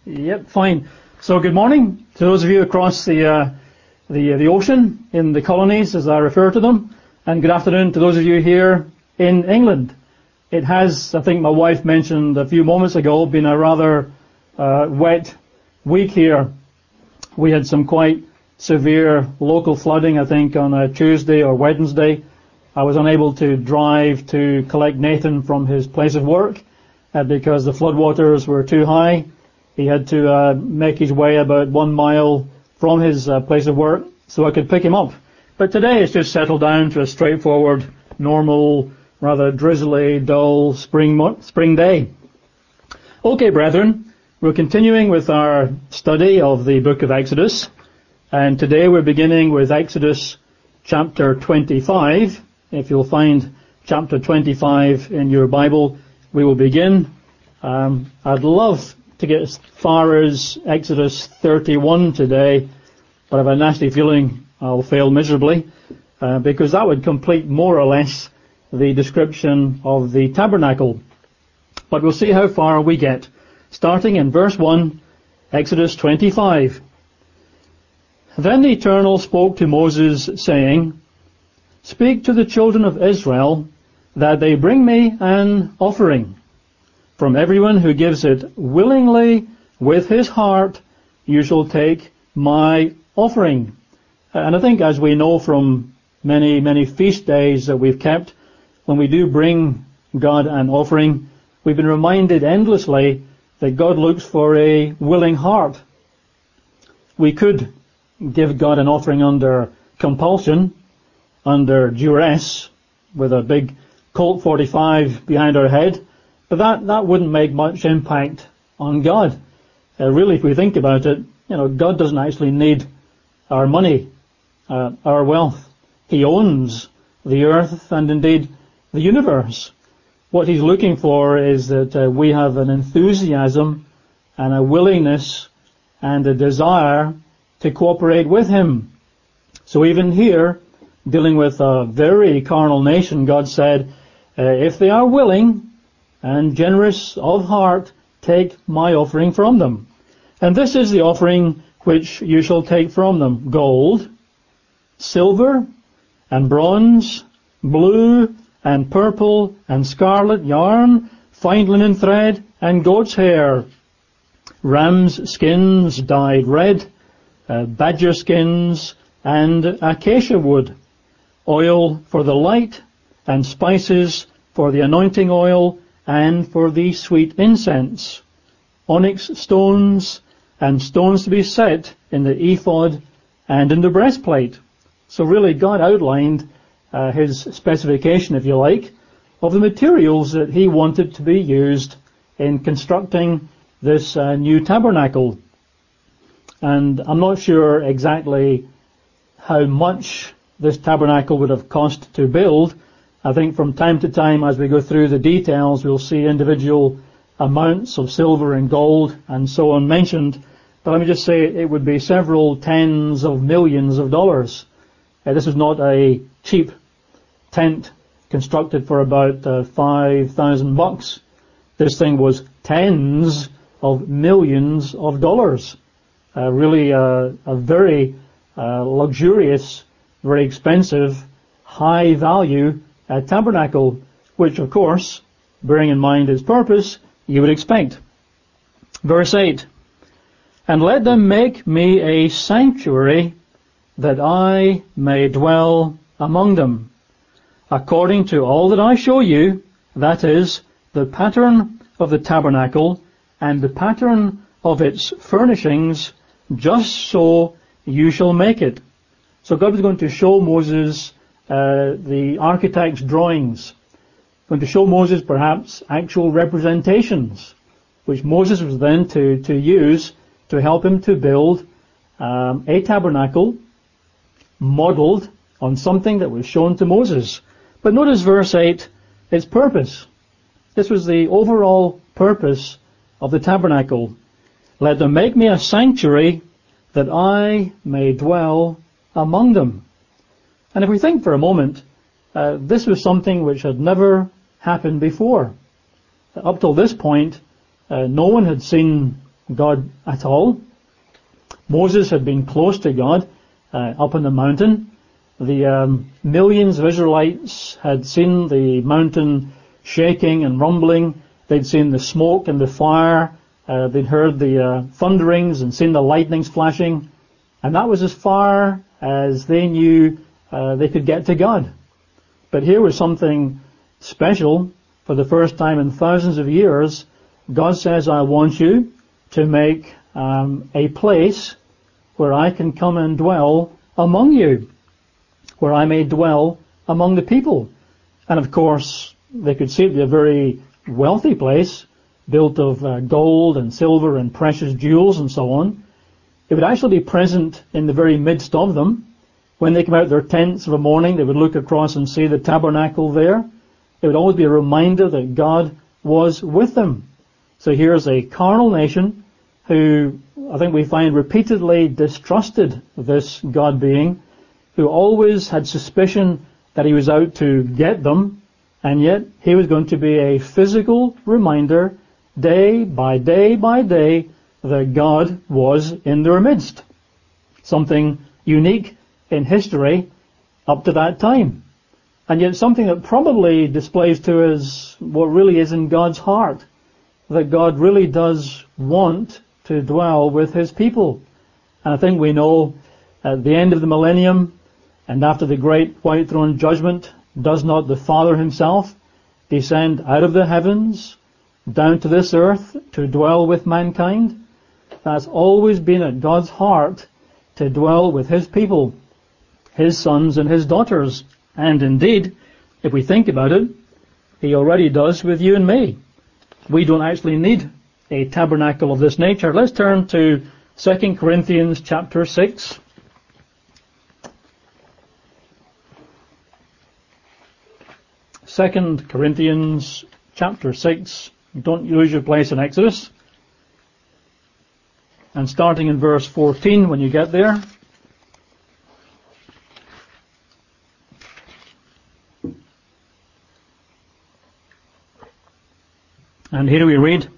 Yep, fine. So good morning to those of you across the ocean in the colonies, as I refer to them, and good afternoon to those of you here in England. It has, I think my wife mentioned a few moments ago, been a rather wet week here. We had some quite severe local flooding, I think, on a Tuesday or Wednesday. I was unable to drive to collect Nathan from his place of work because the floodwaters were too high. He had to make his way about 1 mile from his place of work so I could pick him up. But today it's just settled down to a straightforward, normal, rather drizzly, dull spring day. Okay, brethren, we're continuing with our study of the book of Exodus. And today we're beginning with Exodus chapter 25. If you'll find chapter 25 in your Bible, we will begin. I'd love to get as far as Exodus 31 today, but I have a nasty feeling I'll fail miserably, because that would complete more or less the description of the tabernacle. But we'll see how far we get. Starting in verse 1, Exodus 25. Then the Eternal spoke to Moses, saying, Speak to the children of Israel, that they bring me an offering. From everyone who gives it willingly with his heart, you shall take my offering. And I think, as we know from many, many feast days that we've kept, when we do bring God an offering, we've been reminded endlessly that God looks for a willing heart. We could give God an offering under compulsion, under duress, with a big Colt 45 behind our head, but that wouldn't make much impact on God. Really, if we think about it, God doesn't actually need our money, our wealth. He owns the earth and indeed the universe. What he's looking for is that we have an enthusiasm and a willingness and a desire to cooperate with him. So even here, dealing with a very carnal nation, God said, if they are willing and generous of heart, take my offering from them. And this is the offering which you shall take from them: gold, silver, and bronze, blue, and purple, and scarlet yarn, fine linen thread, and goat's hair, ram's skins dyed red, badger skins, and acacia wood, oil for the light, and spices for the anointing oil, and for the sweet incense, onyx stones, and stones to be set in the ephod and in the breastplate. So really God outlined his specification, if you like, of the materials that he wanted to be used in constructing this new tabernacle. And I'm not sure exactly how much this tabernacle would have cost to build. I think from time to time, as we go through the details, we'll see individual amounts of silver and gold and so on mentioned. But let me just say it would be several tens of millions of dollars. This is not a cheap tent constructed for about $5,000. This thing was tens of millions of dollars. Really a very luxurious, very expensive, high value tabernacle, which of course, bearing in mind its purpose, you would expect. Verse 8, And let them make me a sanctuary, that I may dwell among them, according to all that I show you, that is, the pattern of the tabernacle, and the pattern of its furnishings, just so you shall make it. So God was going to show Moses the architect's drawings, going to show Moses perhaps actual representations, which Moses was then to use to help him to build a tabernacle modeled on something that was shown to Moses. But notice verse 8, its purpose. This was the overall purpose of the tabernacle. Let them make me a sanctuary, that I may dwell among them. And if we think for a moment, this was something which had never happened before. Up till this point, no one had seen God at all. Moses had been close to God up on the mountain. The millions of Israelites had seen the mountain shaking and rumbling. They'd seen the smoke and the fire. They'd heard the thunderings and seen the lightnings flashing. And that was as far as they knew they could get to God. But here was something special. For the first time in thousands of years, God says, I want you to make a place where I can come and dwell among you, where I may dwell among the people. And of course, they could see it be a very wealthy place, built of gold and silver and precious jewels and so on. It would actually be present in the very midst of them. When they come out of their tents of a morning, they would look across and see the tabernacle there. It would always be a reminder that God was with them. So here's a carnal nation who I think we find repeatedly distrusted this God being, who always had suspicion that he was out to get them, and yet he was going to be a physical reminder day by day by day that God was in their midst. Something unique in history up to that time. And yet something that probably displays to us what really is in God's heart, that God really does want to dwell with his people. And I think we know at the end of the millennium and after the great white throne judgment, does not the Father himself descend out of the heavens down to this earth to dwell with mankind? That's always been at God's heart, to dwell with his people, his sons and his daughters. And indeed, if we think about it, he already does with you and me. We don't actually need a tabernacle of this nature. Let's turn to 2 Corinthians chapter 6. 2 Corinthians chapter 6. Don't lose your place in Exodus. And starting in verse 14 when you get there. And here we read,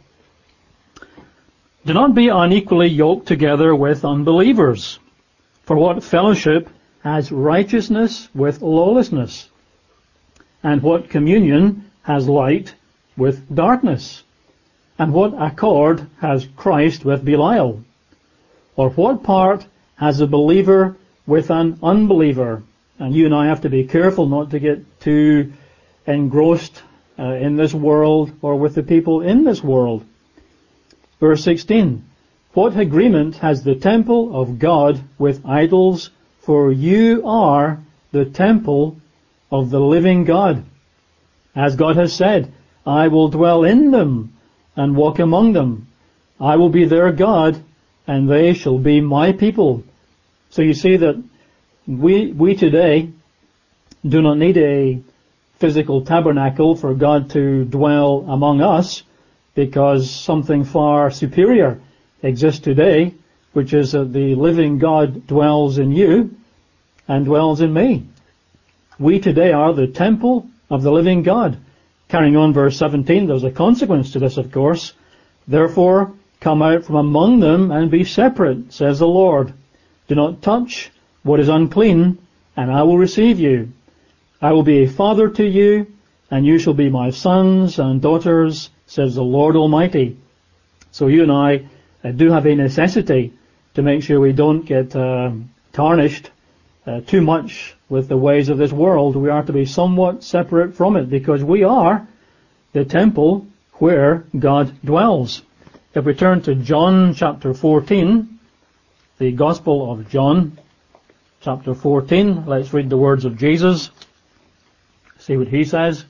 do not be unequally yoked together with unbelievers. For what fellowship has righteousness with lawlessness? And what communion has light with darkness? And what accord has Christ with Belial? Or what part has a believer with an unbeliever? And you and I have to be careful not to get too engrossed in this world or with the people in this world. Verse 16, what agreement has the temple of God with idols? For you are the temple of the living God. As God has said, I will dwell in them and walk among them. I will be their God, and they shall be my people. So you see that we today do not need a physical tabernacle for God to dwell among us, because something far superior exists today, which is that the living God dwells in you and dwells in me. We today are the temple of the living God. Carrying on verse 17, there's a consequence to this, of course. Therefore, come out from among them and be separate, says the Lord. Do not touch what is unclean, and I will receive you. I will be a father to you, and you shall be my sons and daughters, says the Lord Almighty. So you and I do have a necessity to make sure we don't get tarnished too much with the ways of this world. We are to be somewhat separate from it, because we are the temple where God dwells. If we turn to John chapter 14, the Gospel of John chapter 14, let's read the words of Jesus. See what he says.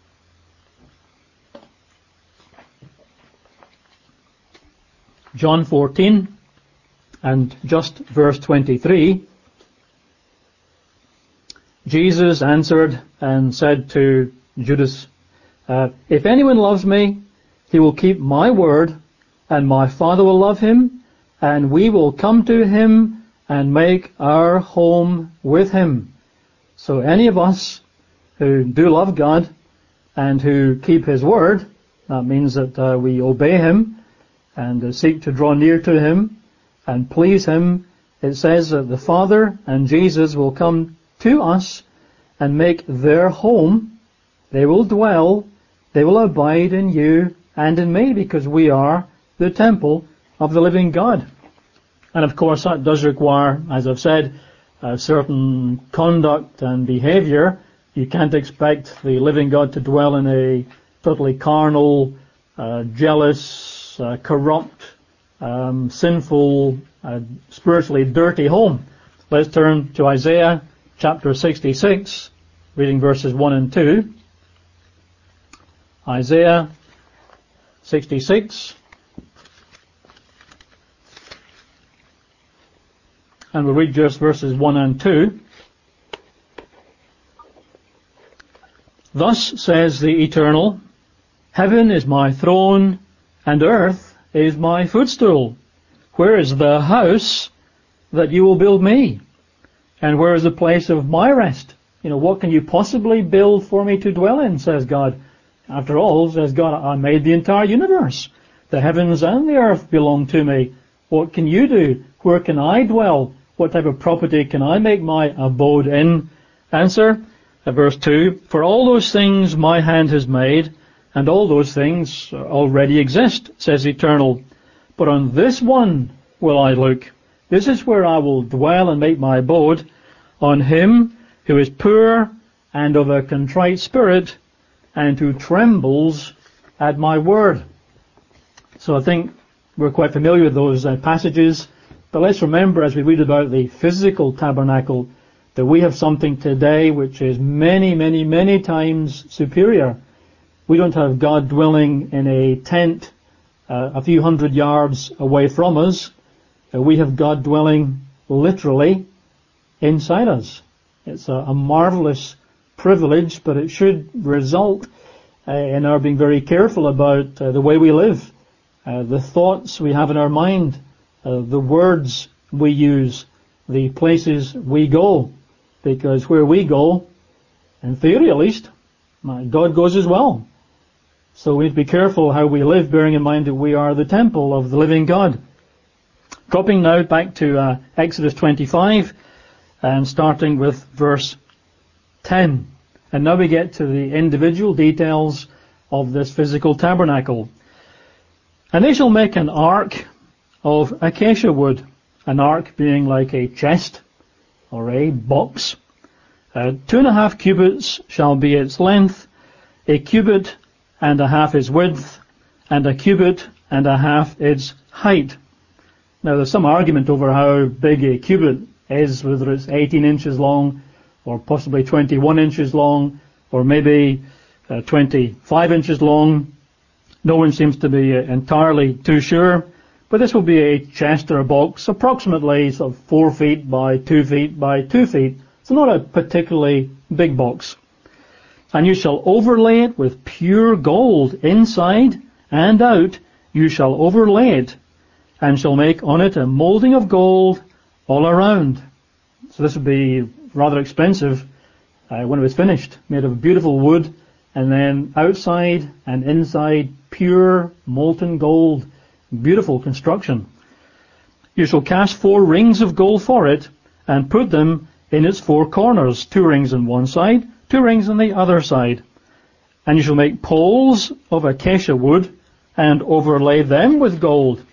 John 14 and just verse 23. Jesus answered and said to Judas, if anyone loves me, he will keep my word, and my Father will love him, and we will come to him and make our home with him. So any of us who do love God and who keep his word, that means that we obey him, and seek to draw near to Him and please Him, it says that the Father and Jesus will come to us and make their home. They will dwell, they will abide in you and in me, because we are the temple of the living God. And of course that does require, as I've said, a certain conduct and behaviour. You can't expect the living God to dwell in a totally carnal, jealous, corrupt, sinful, spiritually dirty home. Let's turn to Isaiah chapter 66, reading verses 1 and 2. Isaiah 66. And we'll read just verses 1 and 2. Thus says the Eternal, Heaven is my throne, and earth is my footstool. Where is the house that you will build me? And where is the place of my rest? What can you possibly build for me to dwell in, says God. After all, says God, I made the entire universe. The heavens and the earth belong to me. What can you do? Where can I dwell? What type of property can I make my abode in? Answer, verse 2, For all those things my hand has made, and all those things already exist, says Eternal. But on this one will I look. This is where I will dwell and make my abode, on him who is poor and of a contrite spirit, and who trembles at my word. So I think we're quite familiar with those passages. But let's remember, as we read about the physical tabernacle, that we have something today which is many, many, many times superior. We don't have God dwelling in a tent a few hundred yards away from us. We have God dwelling literally inside us. It's a marvelous privilege, but it should result in our being very careful about the way we live, the thoughts we have in our mind, the words we use, the places we go, because where we go, in theory at least, God goes as well. So we need to be careful how we live, bearing in mind that we are the temple of the living God. Dropping now back to Exodus 25 and starting with verse 10. And now we get to the individual details of this physical tabernacle. And they shall make an ark of acacia wood, an ark being like a chest or a box. 2.5 cubits shall be its length, a cubit and a half its width, and a cubit and a half its height. Now there's some argument over how big a cubit is, whether it's 18 inches long, or possibly 21 inches long, or maybe 25 inches long. No one seems to be entirely too sure. But this will be a chest or a box, approximately sort of 4 feet by 2 feet by 2 feet. So not a particularly big box. And you shall overlay it with pure gold inside and out. You shall overlay it, and shall make on it a moulding of gold all around. So this would be rather expensive when it was finished, made of beautiful wood, and then outside and inside pure molten gold. Beautiful construction. You shall cast 4 rings of gold for it, and put them in its 4 corners, 2 rings on one side, 2 rings on the other side. And you shall make poles of acacia wood, and overlay them with gold.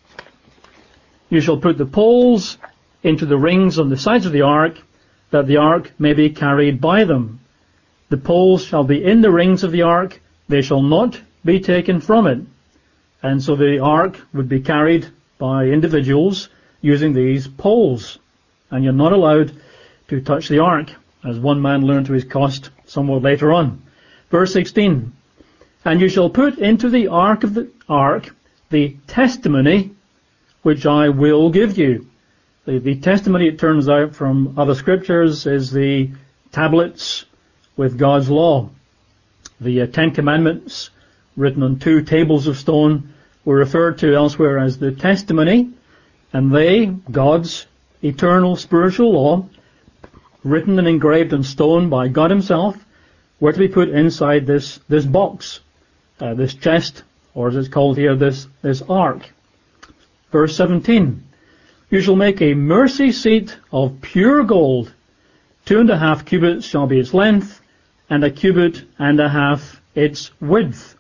You shall put the poles into the rings on the sides of the ark, that the ark may be carried by them. The poles shall be in the rings of the ark, they shall not be taken from it. And so the ark would be carried by individuals using these poles. And you're not allowed to touch the ark, as one man learned to his cost somewhat later on. Verse 16. And you shall put into the ark of the ark the testimony which I will give you. The testimony, it turns out from other scriptures, is the tablets with God's law. The 10 Commandments, written on 2 tables of stone, were referred to elsewhere as the testimony, and they, God's eternal spiritual law, written and engraved on stone by God himself, were to be put inside this box, this chest or as it's called here, this ark. Verse 17, you shall make a mercy seat of pure gold. 2.5 cubits shall be its length, and 1.5 cubits its width.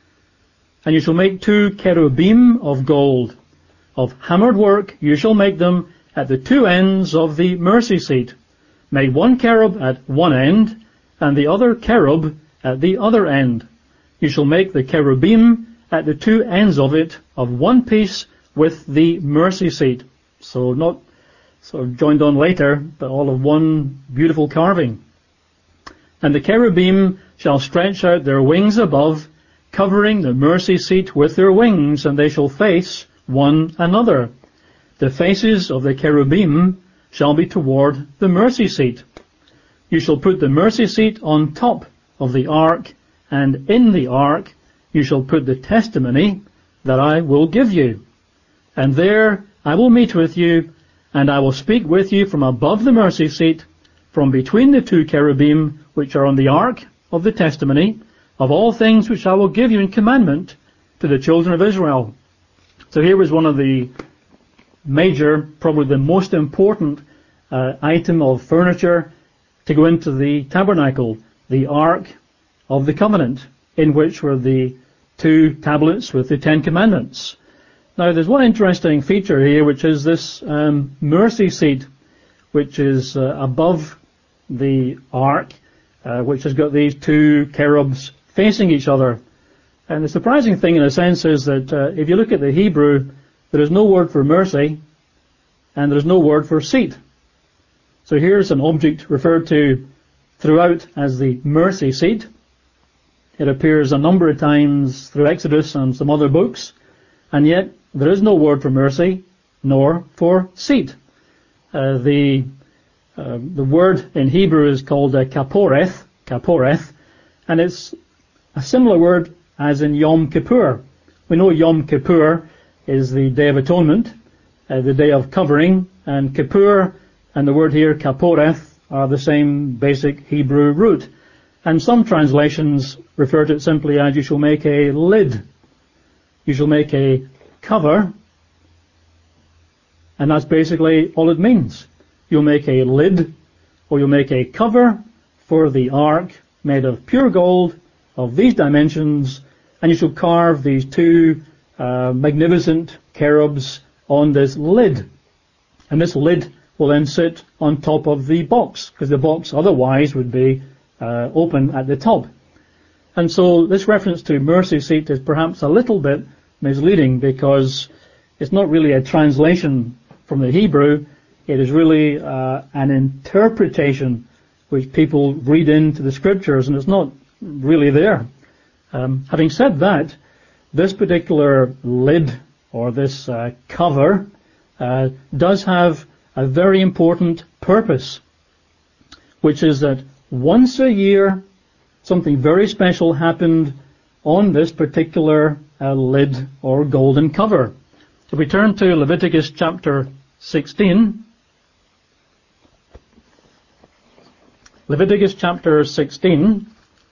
And you shall make 2 cherubim of gold. Of hammered work you shall make them at the 2 ends of the mercy seat. Make 1 cherub at one end, and the other cherub at the other end. You shall make the cherubim at the 2 ends of it of one piece with the mercy seat. So not sort of joined on later, but all of one beautiful carving. And the cherubim shall stretch out their wings above, covering the mercy seat with their wings, and they shall face one another. The faces of the cherubim shall be toward the mercy seat. You shall put the mercy seat on top of the ark, and in the ark you shall put the testimony that I will give you. And there I will meet with you, and I will speak with you from above the mercy seat, from between the 2 cherubim which are on the ark of the testimony, of all things which I will give you in commandment to the children of Israel. So here was one of the major, probably the most important item of furniture to go into the tabernacle, the Ark of the Covenant, in which were the 2 tablets with the 10 commandments. Now there's one interesting feature here, which is this mercy seat, which is above the ark, which has got these 2 cherubs facing each other. And the surprising thing in a sense is that if you look at the Hebrew, there is no word for mercy, and there is no word for seat. So here's an object referred to throughout as the mercy seat. It appears a number of times through Exodus and some other books, and yet there is no word for mercy, nor for seat. The word in Hebrew is called kaporeth, and it's a similar word as in Yom Kippur. We know Yom Kippur is the Day of Atonement, the Day of Covering, and Kippur and the word here, kaporeth, are the same basic Hebrew root. And some translations refer to it simply as you shall make a lid. You shall make a cover, and that's basically all it means. You'll make a lid, or you'll make a cover for the ark made of pure gold of these dimensions, and you shall carve these 2 magnificent cherubs on this lid. And this lid will then sit on top of the box, because the box otherwise would be open at the top. And so this reference to mercy seat is perhaps a little bit misleading, because it's not really a translation from the Hebrew. It is really an interpretation which people read into the scriptures, and it's not really there. Having said that, this particular lid, or this cover, does have a very important purpose, which is that once a year something very special happened on this particular lid or golden cover. So we turn to Leviticus chapter 16. Leviticus chapter 16.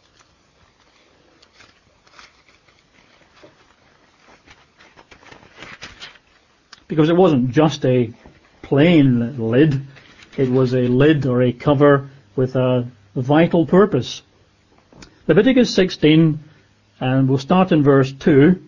Because it wasn't just a plain lid, it was a lid or a cover with a vital purpose. Leviticus 16, and we'll start in verse 2.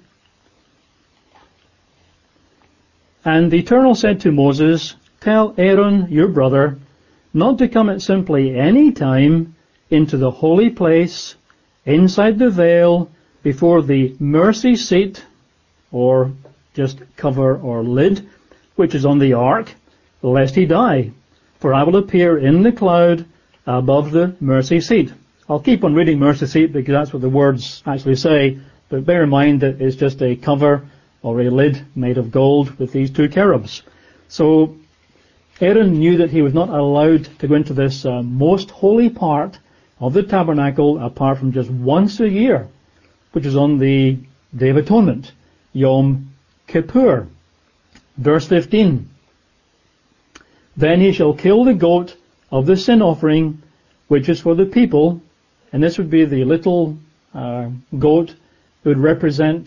And the Eternal said to Moses, tell Aaron your brother not to come at simply any time into the holy place, inside the veil, before the mercy seat, or just cover or lid, which is on the ark, lest he die. For I will appear in the cloud above the mercy seat. I'll keep on reading mercy seat because that's what the words actually say, but bear in mind that it's just a cover or a lid made of gold with these 2 cherubs. So Aaron knew that he was not allowed to go into this most holy part of the tabernacle apart from just once a year, which is on the Day of Atonement, Yom Kippur. Verse 15. Then he shall kill the goat of the sin offering, which is for the people, and this would be the little goat that would represent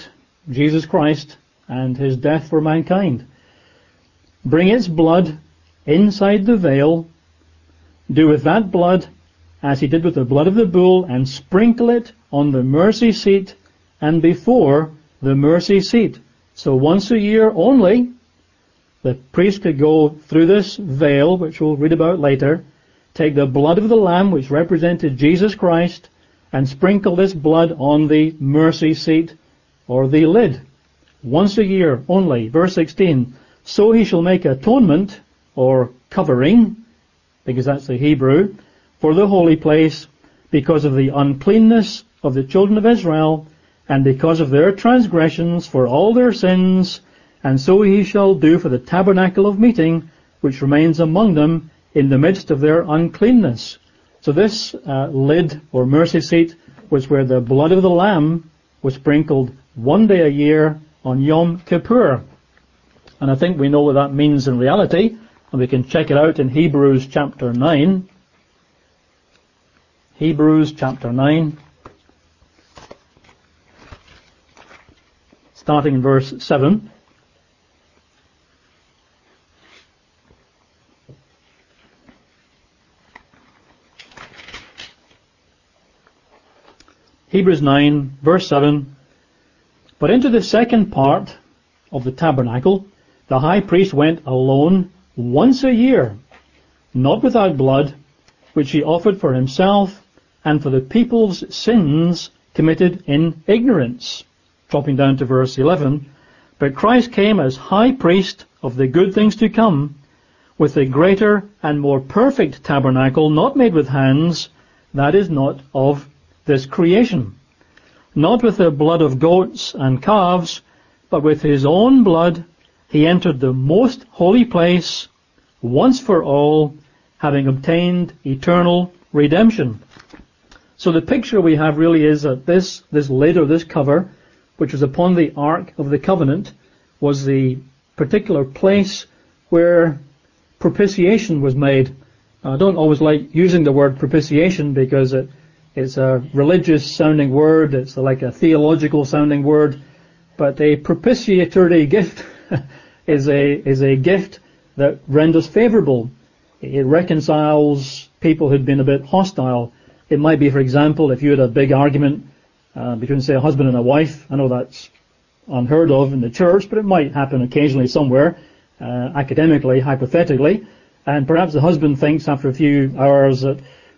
Jesus Christ and his death for mankind. Bring its blood inside the veil, do with that blood as he did with the blood of the bull, and sprinkle it on the mercy seat and before the mercy seat. So once a year only, the priest could go through this veil, which we'll read about later, take the blood of the lamb, which represented Jesus Christ, and sprinkle this blood on the mercy seat or the lid. Once a year only. Verse 16, so he shall make atonement, or covering, because that's the Hebrew, for the holy place, because of the uncleanness of the children of Israel, and because of their transgressions, for all their sins, and so he shall do for the tabernacle of meeting, which remains among them in the midst of their uncleanness. So this lid, or mercy seat, was where the blood of the lamb was sprinkled one day a year on Yom Kippur. And I think we know what that means in reality, and we can check it out in Hebrews chapter 9. Hebrews chapter 9, starting in verse 7. Hebrews 9, verse 7. But into the second part of the tabernacle, the high priest went alone once a year, not without blood, which he offered for himself and for the people's sins committed in ignorance. Dropping down to verse 11. But Christ came as high priest of the good things to come, with a greater and more perfect tabernacle, not made with hands, that is not of this creation. Not with the blood of goats and calves, but with his own blood he entered the most holy place once for all, having obtained eternal redemption. So the picture we have really is that this lid, or this cover, which was upon the Ark of the Covenant, was the particular place where propitiation was made. I don't always like using the word propitiation because it's a religious sounding word, it's like a theological sounding word, but a propitiatory gift is a gift that renders favourable. It reconciles people who'd been a bit hostile. It might be, for example, if you had a big argument between, say, a husband and a wife. I know that's unheard of in the church, but it might happen occasionally somewhere, academically, hypothetically, and perhaps the husband thinks after a few hours that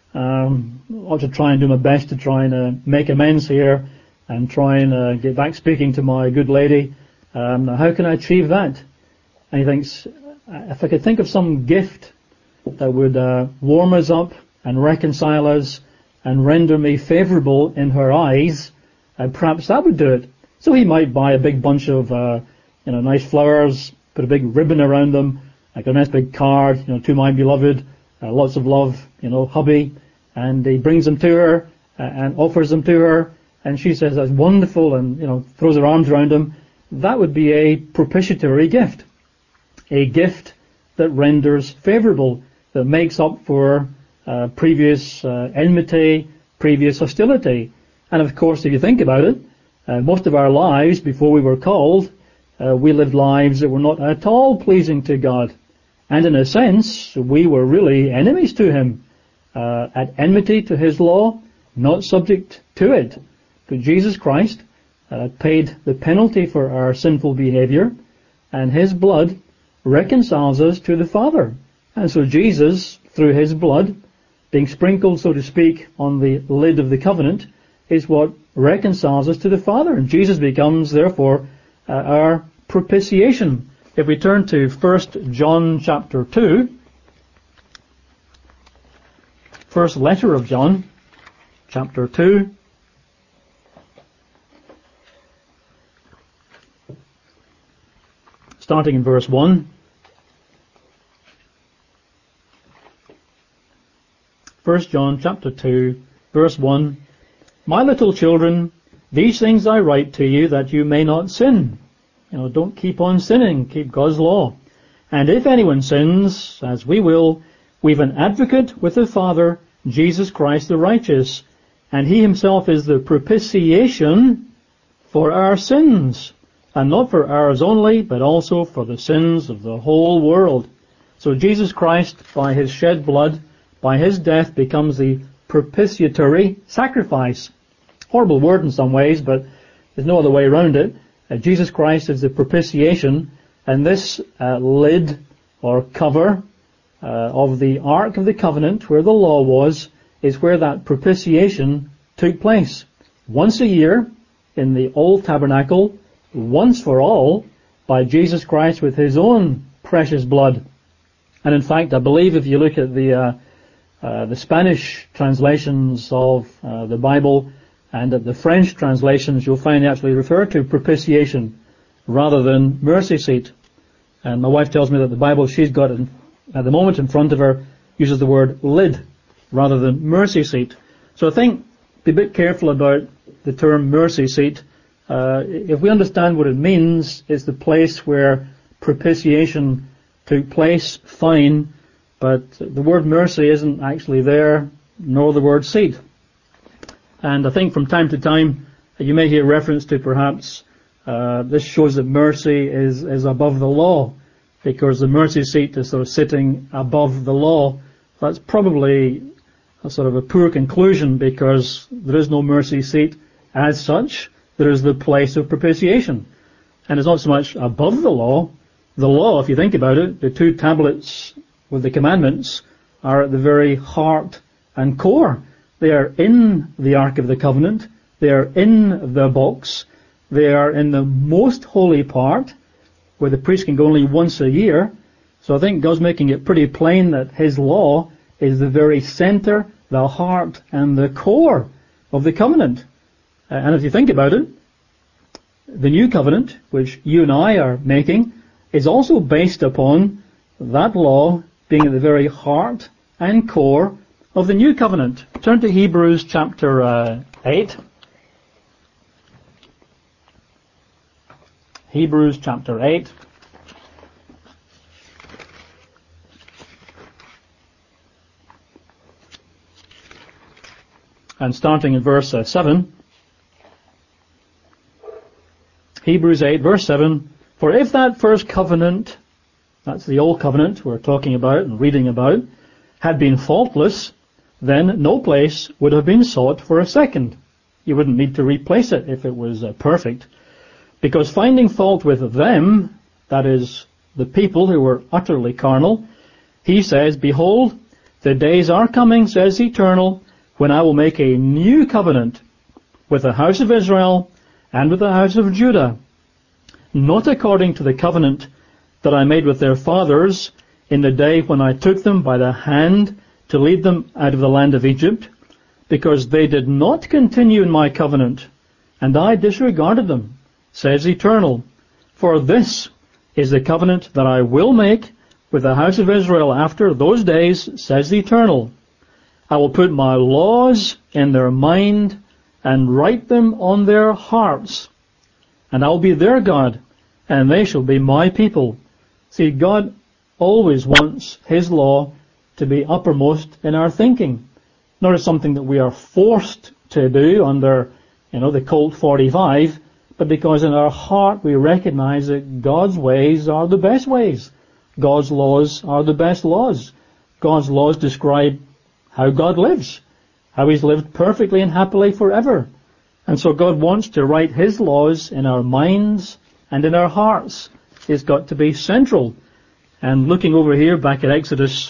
ought to try and do my best to try and make amends here and try and get back speaking to my good lady. How can I achieve that? And he thinks, if I could think of some gift that would warm us up and reconcile us and render me favourable in her eyes, perhaps that would do it. So he might buy a big bunch of nice flowers, put a big ribbon around them, like a nice big card, to my beloved, lots of love, hubby, and he brings them to her and offers them to her, and she says that's wonderful, and throws her arms around him. That would be a propitiatory gift, a gift that renders favourable, that makes up for previous enmity, previous hostility. And of course, if you think about it, most of our lives before we were called, we lived lives that were not at all pleasing to God. And in a sense, we were really enemies to him, at enmity to his law, not subject to it. But Jesus Christ paid the penalty for our sinful behavior, and his blood reconciles us to the Father. And so Jesus, through his blood, being sprinkled, so to speak, on the lid of the covenant, is what reconciles us to the Father. And Jesus becomes, therefore, our propitiation. If we turn to 1 John chapter 2, first letter of John, chapter 2, starting in verse 1. 1 John chapter 2, verse 1. My little children, these things I write to you that you may not sin. Don't keep on sinning, keep God's law. And if anyone sins, as we will, we've an advocate with the Father, Jesus Christ the righteous, and he himself is the propitiation for our sins, and not for ours only, but also for the sins of the whole world. So Jesus Christ, by his shed blood, by his death, becomes the propitiatory sacrifice. Horrible word in some ways, but there's no other way around it. Jesus Christ is the propitiation, and this lid or cover of the Ark of the Covenant, where the law was, is where that propitiation took place. Once a year, in the old tabernacle, once for all, by Jesus Christ with his own precious blood. And in fact, I believe if you look at the Spanish translations of the Bible and at the French translations, you'll find they actually refer to propitiation rather than mercy seat. And my wife tells me that the Bible she's got at the moment in front of her uses the word lid rather than mercy seat. So I think be a bit careful about the term mercy seat. If we understand what it means, it's the place where propitiation took place, fine, but the word mercy isn't actually there, nor the word seat. And I think from time to time you may hear reference to perhaps this shows that mercy is above the law, because the mercy seat is sort of sitting above the law. That's probably a sort of a poor conclusion, because there is no mercy seat as such. There is the place of propitiation. And it's not so much above the law. The law, if you think about it, the two tablets with the commandments are at the very heart and core. They are in the Ark of the Covenant. They are in the box. They are in the most holy part, where the priest can go only once a year. So I think God's making it pretty plain that his law is the very center, the heart, and the core of the covenant. And if you think about it, the new covenant, which you and I are making, is also based upon that law being at the very heart and core of the new covenant. Turn to Hebrews chapter 8. Hebrews chapter 8. And starting in verse 7. Hebrews 8, verse 7. For if that first covenant, that's the old covenant we're talking about and reading about, had been faultless, then no place would have been sought for a second. You wouldn't need to replace it if it was perfect. Because finding fault with them, that is, the people who were utterly carnal, he says, Behold, the days are coming, says the Eternal, when I will make a new covenant with the house of Israel and with the house of Judah, not according to the covenant that I made with their fathers in the day when I took them by the hand to lead them out of the land of Egypt, because they did not continue in my covenant, and I disregarded them, says the Eternal. For this is the covenant that I will make with the house of Israel after those days, says the Eternal. I will put my laws in their mind and write them on their hearts, and I will be their God, and they shall be my people. See, God always wants his law to be uppermost in our thinking, not as something that we are forced to do under, the Colt 45, but because in our heart we recognize that God's ways are the best ways. God's laws are the best laws. God's laws describe how God lives, how he's lived perfectly and happily forever. And so God wants to write his laws in our minds and in our hearts. It's got to be central. And looking over here back at Exodus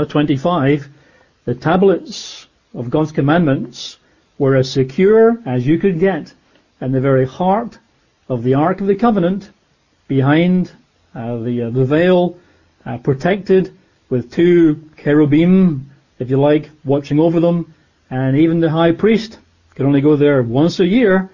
25, the tablets of God's commandments were as secure as you could get in the very heart of the Ark of the Covenant, behind the veil, protected with two cherubim, if you like, watching over them, and even the high priest could only go there once a year.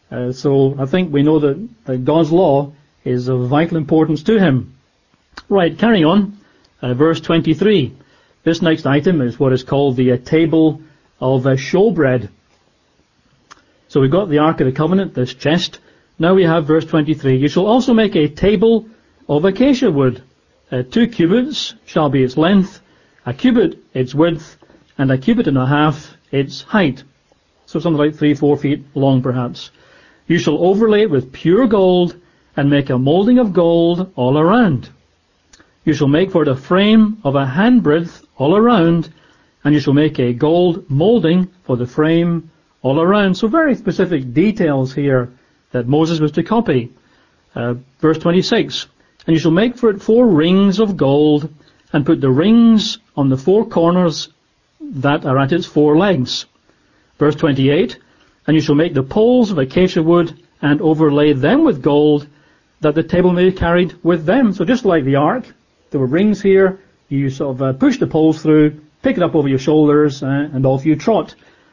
So I think we know that God's law is of vital importance to him. Right, carrying on, verse 23. This next item is what is called the table of showbread. So we've got the Ark of the Covenant, this chest. Now we have verse 23. You shall also make a table of acacia wood. 2 cubits shall be its length, a cubit its width, and a cubit and a half its height. So something like 3-4 feet long perhaps. You shall overlay it with pure gold, and make a moulding of gold all around. You shall make for it a frame of a handbreadth all around, and you shall make a gold moulding for the frame all around. So very specific details here that Moses was to copy. Verse 26, and you shall make for it 4 rings of gold, and put the rings on the 4 corners that are at its 4 legs. Verse 28, and you shall make the poles of acacia wood, and overlay them with gold, that the table may be carried with them. So just like the ark, there were rings here, you sort of push the poles through, pick it up over your shoulders, and off you trot.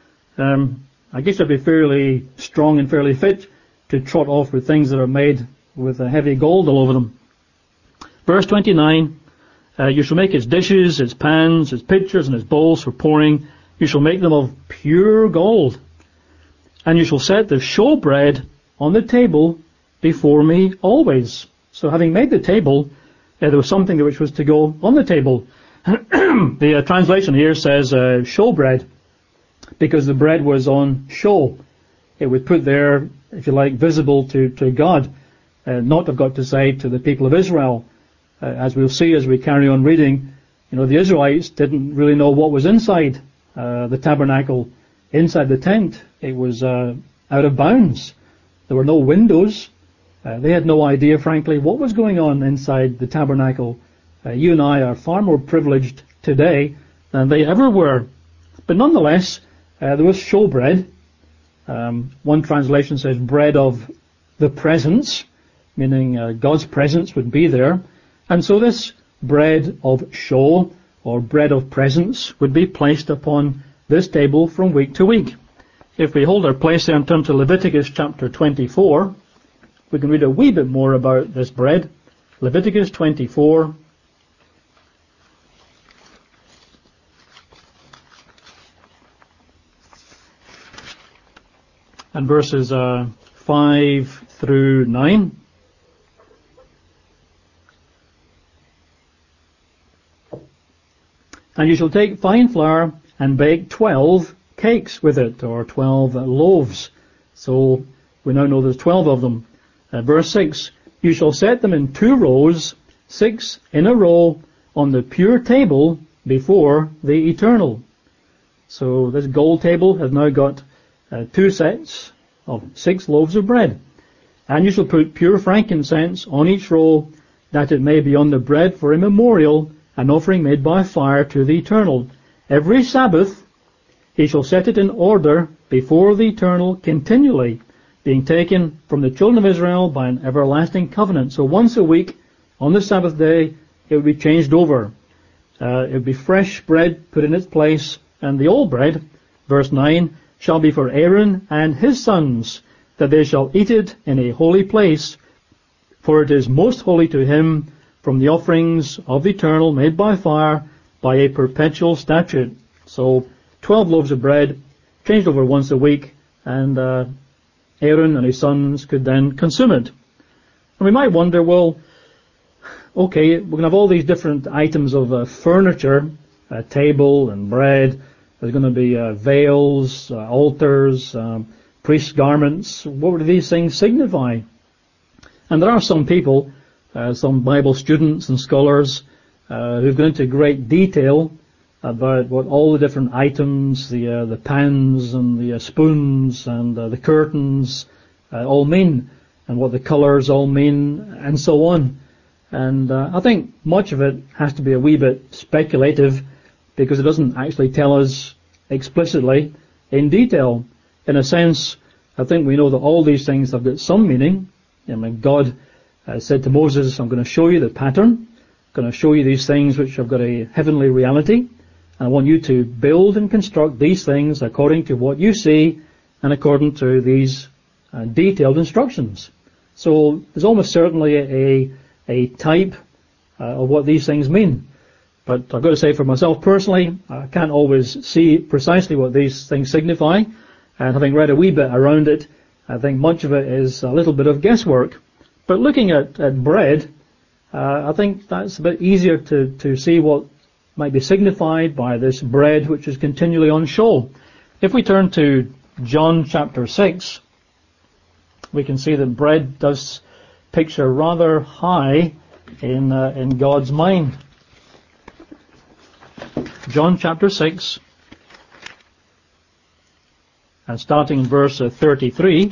I guess you'd be fairly strong and fairly fit to trot off with things that are made with heavy gold all over them. Verse 29, you shall make its dishes, its pans, its pitchers, and its bowls for pouring. You shall make them of pure gold. And you shall set the showbread on the table before me always. So having made the table, there was something which was to go on the table. The translation here says showbread, because the bread was on show. It was put there, if you like, visible to God, not have got to say to the people of Israel. As we'll see as we carry on reading, the Israelites didn't really know what was inside the tabernacle, inside the tent. It was out of bounds. There were no windows. They had no idea, frankly, what was going on inside the tabernacle. You and I are far more privileged today than they ever were. But nonetheless, there was showbread. One translation says bread of the presence, meaning God's presence would be there. And so this bread of show, or bread of presence, would be placed upon this table from week to week. If we hold our place there and turn to Leviticus chapter 24, we can read a wee bit more about this bread. Leviticus 24. And verses 5 through 9. And you shall take fine flour and bake 12 cakes with it, or 12 loaves. So we now know there's 12 of them. Verse 6, you shall set them in 2 rows, 6 in a row, on the pure table before the eternal. So this gold table has now got 2 sets of 6 loaves of bread. And you shall put pure frankincense on each row, that it may be on the bread for a memorial, an offering made by fire to the eternal. Every Sabbath he shall set it in order before the eternal continually, being taken from the children of Israel by an everlasting covenant. So once a week, on the Sabbath day, it would be changed over. It would be fresh bread put in its place, and the old bread, verse 9, shall be for Aaron and his sons, that they shall eat it in a holy place, for it is most holy to him, from the offerings of the eternal made by fire, by a perpetual statute. So 12 loaves of bread, changed over once a week, and Aaron and his sons could then consume it. And we might wonder, well, okay, we're going to have all these different items of furniture, table and bread. There's going to be veils, altars, priests' garments. What do these things signify? And there are some people, some Bible students and scholars, who've gone into great detail about what all the different items, the pans and the spoons and the curtains all mean, and what the colours all mean, and so on. And I think much of it has to be a wee bit speculative, because it doesn't actually tell us explicitly in detail. In a sense, I think we know that all these things have got some meaning. I mean, God said to Moses, I'm going to show you the pattern, I'm going to show you these things which have got a heavenly reality, and I want you to build and construct these things according to what you see and according to these detailed instructions. So there's almost certainly a type of what these things mean. But I've got to say, for myself personally, I can't always see precisely what these things signify, and having read a wee bit around it, I think much of it is a little bit of guesswork. But looking at bread, I think that's a bit easier to see what might be signified by this bread which is continually on show. If we turn to John chapter 6, we can see that bread does picture rather high in God's mind. John chapter 6, and starting in verse 33.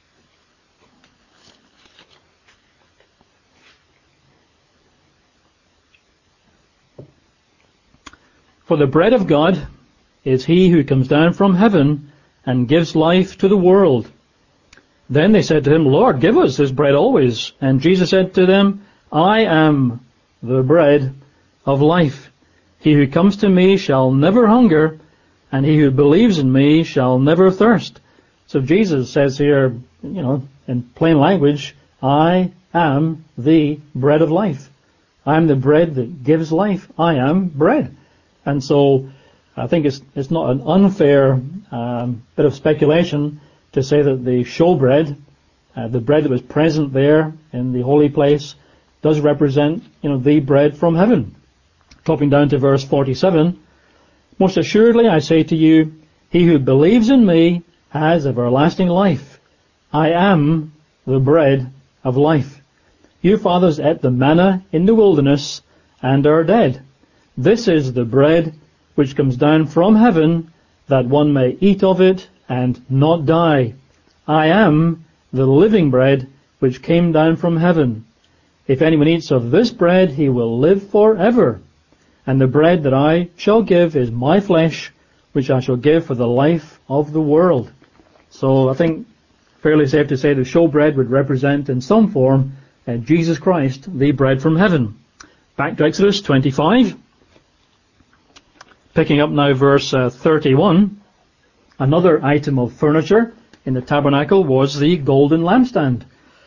For the bread of God is he who comes down from heaven and gives life to the world. Then they said to him, Lord, give us this bread always. And Jesus said to them, I am the bread of life. He who comes to me shall never hunger, and he who believes in me shall never thirst. So Jesus says here, in plain language, I am the bread of life. I am the bread that gives life. I am bread. And so I think it's not an unfair bit of speculation to say that the showbread, the bread that was present there in the holy place, does represent, the bread from heaven. Dropping down to verse 47, most assuredly I say to you, he who believes in me has everlasting life. I am the bread of life. Your fathers ate the manna in the wilderness and are dead. This is the bread which comes down from heaven, that one may eat of it and not die. I am the living bread which came down from heaven. If anyone eats of this bread, he will live forever. And the bread that I shall give is my flesh, which I shall give for the life of the world. So I think fairly safe to say the showbread would represent in some form Jesus Christ, the bread from heaven. Back to Exodus 25. Picking up now verse 31. Another item of furniture in the tabernacle was the golden lampstand.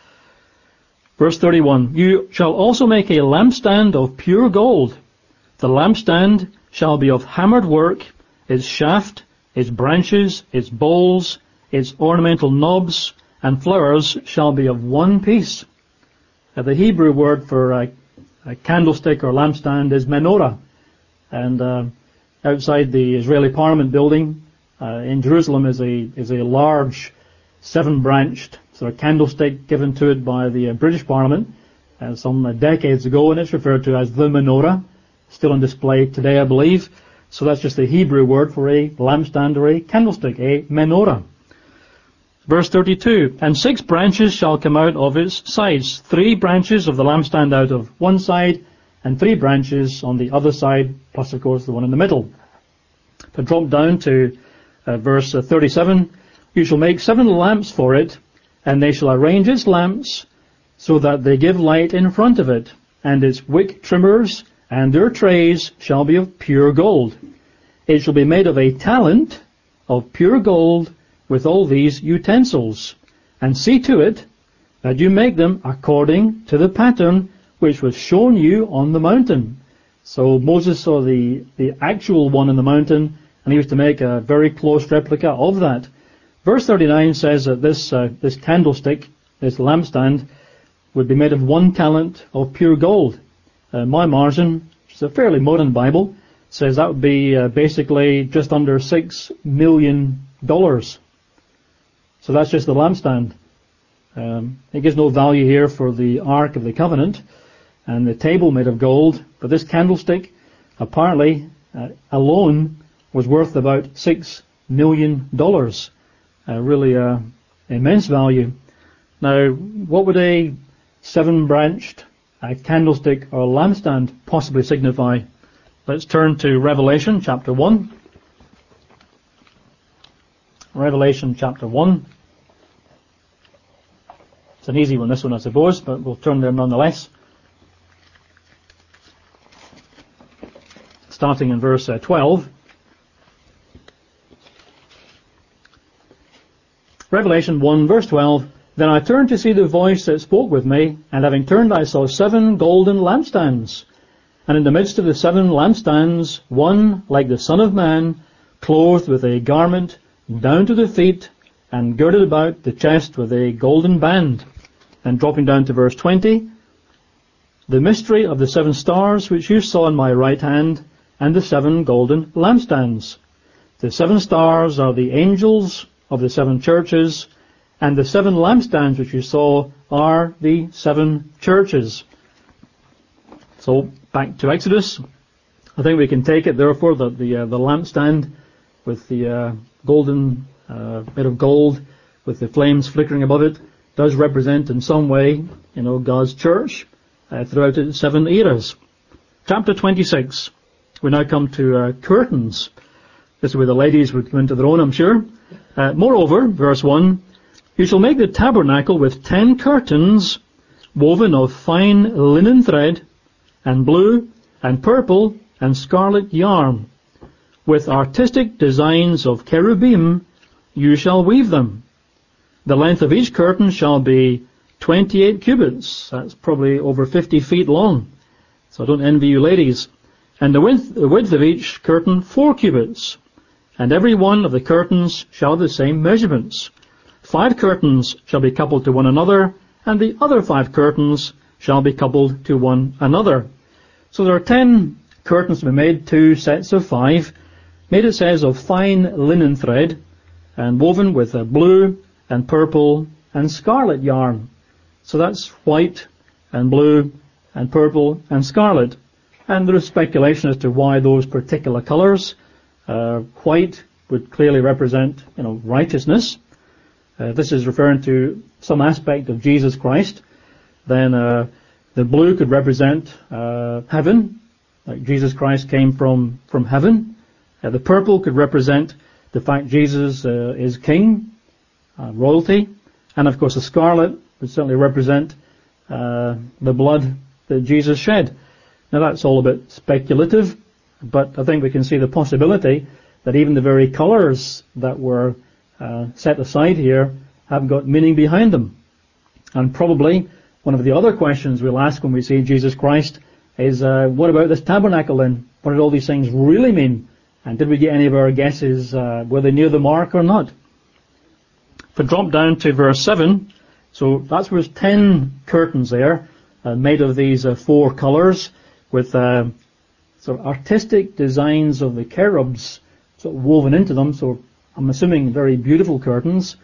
Verse 31. You shall also make a lampstand of pure gold. The lampstand shall be of hammered work, its shaft, its branches, its bowls, its ornamental knobs, and flowers shall be of one piece. The Hebrew word for a candlestick or lampstand is menorah. And outside the Israeli Parliament building in Jerusalem is a large 7-branched sort of candlestick given to it by the British Parliament some decades ago, and it's referred to as the menorah. Still on display today, I believe. So that's just the Hebrew word for a lampstand or a candlestick, a menorah. Verse 32, and 6 branches shall come out of its sides, 3 branches of the lampstand out of one side, and 3 branches on the other side, plus of course the one in the middle. To drop down to verse 37, you shall make 7 lamps for it, and they shall arrange its lamps so that they give light in front of it, and its wick trimmers and their trays shall be of pure gold. It shall be made of a talent of pure gold with all these utensils. And see to it that you make them according to the pattern which was shown you on the mountain. So Moses saw the actual one on the mountain, and he was to make a very close replica of that. Verse 39 says that this candlestick, this lampstand, would be made of 1 talent of pure gold. My margin, which is a fairly modern Bible, says that would be basically just under $6 million. So that's just the lampstand. It gives no value here for the Ark of the Covenant and the table made of gold, but this candlestick apparently alone was worth about $6 million. Really immense value. Now, what would a 7-branched candlestick or lampstand possibly signify? Let's turn to Revelation chapter 1. Revelation chapter 1. It's an easy one, this one, I suppose, but we'll turn there nonetheless. Starting in verse 12. Revelation 1, verse 12. Then I turned to see the voice that spoke with me, and having turned I saw 7 golden lampstands. And in the midst of the 7 lampstands, one like the Son of Man, clothed with a garment down to the feet, and girded about the chest with a golden band. And dropping down to verse 20, the mystery of the 7 stars which you saw in my right hand, and the 7 golden lampstands. The 7 stars are the angels of the 7 churches, And the 7 lampstands which you saw are the 7 churches. So back to Exodus. I think we can take it, therefore, that the lampstand with the golden bit of gold with the flames flickering above it does represent in some way, God's church throughout its 7 eras. Chapter 26. We now come to curtains. This is where the ladies would come into their own, I'm sure. Moreover, verse 1, you shall make the tabernacle with 10 curtains woven of fine linen thread and blue and purple and scarlet yarn. With artistic designs of cherubim you shall weave them. The length of each curtain shall be 28 cubits. That's probably over 50 feet long. So I don't envy you ladies. And the width of each curtain 4 cubits. And every one of the curtains shall have the same measurements. 5 curtains shall be coupled to one another, and the other 5 curtains shall be coupled to one another. So there are 10 curtains to be made, 2 sets of 5, made, it says, of fine linen thread, and woven with blue and purple and scarlet yarn. So that's white and blue and purple and scarlet. And there is speculation as to why those particular colours. White would clearly represent, righteousness. This is referring to some aspect of Jesus Christ. Then the blue could represent heaven, like Jesus Christ came from heaven. The purple could represent the fact Jesus is king, royalty. And of course the scarlet would certainly represent the blood that Jesus shed. Now that's all a bit speculative, but I think we can see the possibility that even the very colours that were set aside here have got meaning behind them. And probably one of the other questions we'll ask when we see Jesus Christ is, what about this tabernacle then? What did all these things really mean? And did we get any of our guesses, were they near the mark or not? If we drop down to verse 7, so that's where there's 10 curtains there, made of these 4 colours, with sort of artistic designs of the cherubs sort of woven into them, so I'm assuming very beautiful curtains.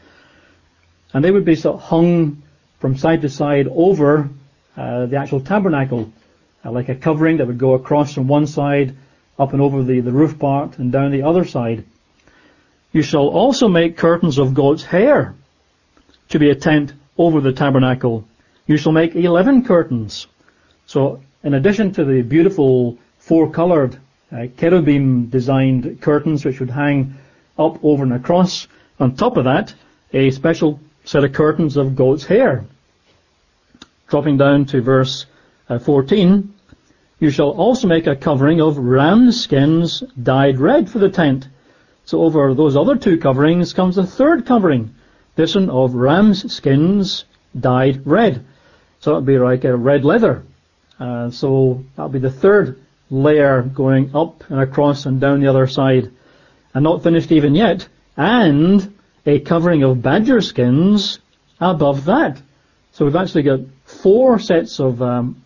And they would be sort of hung from side to side over the actual tabernacle, like a covering that would go across from one side, up and over the roof part, and down the other side. You shall also make curtains of goat's hair to be a tent over the tabernacle. You shall make 11 curtains. So in addition to the beautiful 4-coloured cherubim designed curtains which would hang up, over and across, on top of that a special set of curtains of goat's hair. Dropping down to verse 14, you shall also make a covering of ram skins dyed red for the tent. So over those other 2 coverings comes a 3rd covering, this one of ram's skins dyed red. So that would be like a red leather. So that would be the 3rd layer going up and across and down the other side. And not finished even yet. And a covering of badger skins above that. So we've actually got 4 sets of,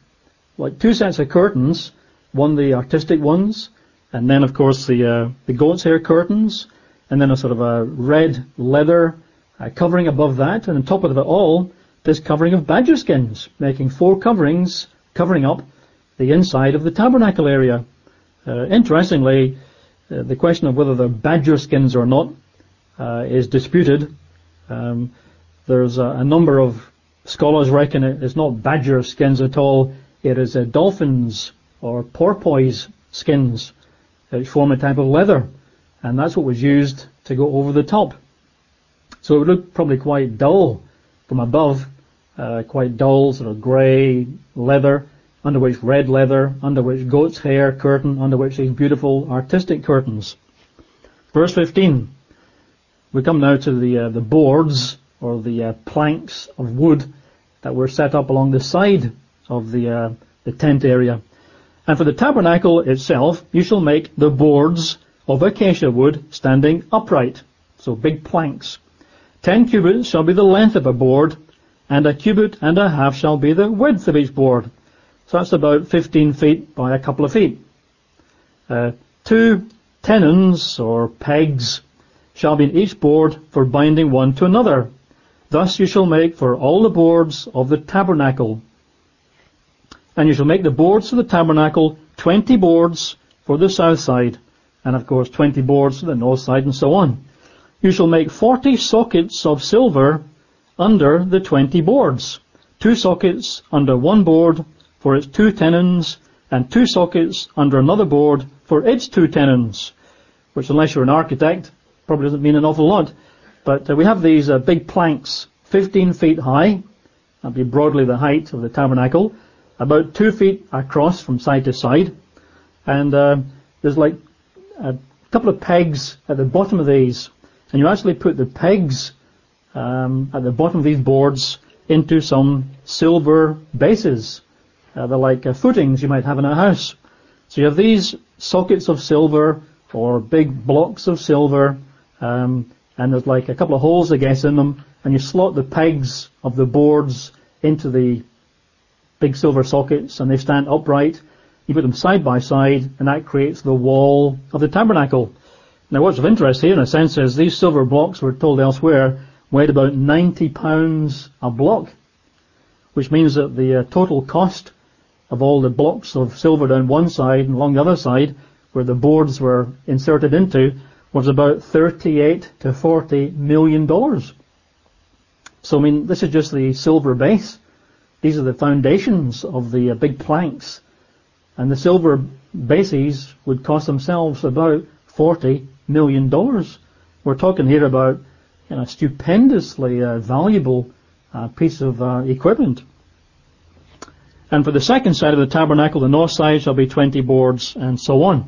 2 sets of curtains. One the artistic ones, and then of course the goat's hair curtains, and then a sort of a red leather covering above that, and on top of it all, this covering of badger skins, making 4 coverings covering up the inside of the tabernacle area. Interestingly, the question of whether they're badger skins or not is disputed. There's a number of scholars reckon it's not badger skins at all, it is dolphins or porpoise skins which form a type of leather, and that's what was used to go over the top. So it would look probably quite dull from above, quite dull, sort of grey leather, under which red leather, under which goat's hair curtain, under which these beautiful artistic curtains. Verse 15. We come now to the boards, or the planks of wood that were set up along the side of the tent area. And for the tabernacle itself, you shall make the boards of acacia wood standing upright. So big planks. 10 cubits shall be the length of a board, and a cubit and a half shall be the width of each board. So that's about 15 feet by a couple of feet. 2 tenons or pegs shall be in each board for binding one to another. Thus you shall make for all the boards of the tabernacle. And you shall make the boards of the tabernacle 20 boards for the south side, and of course 20 boards for the north side, and so on. You shall make 40 sockets of silver under the 20 boards, 2 sockets under one board for its 2 tenons, and 2 sockets under another board for its 2 tenons, which, unless you're an architect, probably doesn't mean an awful lot. But we have these big planks, 15 feet high, that'd be broadly the height of the tabernacle, about 2 feet across from side to side, and there's like a couple of pegs at the bottom of these, and you actually put the pegs at the bottom of these boards into some silver bases. They're like footings you might have in a house. So you have these sockets of silver, or big blocks of silver, and there's like a couple of holes, I guess, in them, and you slot the pegs of the boards into the big silver sockets, and they stand upright. You put them side by side, and that creates the wall of the tabernacle. Now, what's of interest here, in a sense, is these silver blocks, we're told elsewhere, weighed about 90 pounds a block, which means that the total cost of all the blocks of silver down one side and along the other side, where the boards were inserted into, was about 38 to 40 million dollars. So, I mean, this is just the silver base. These are the foundations of the big planks. And the silver bases would cost themselves about $40 million. We're talking here about a stupendously valuable piece of equipment. And for the second side of the tabernacle, the north side shall be 20 boards, and so on.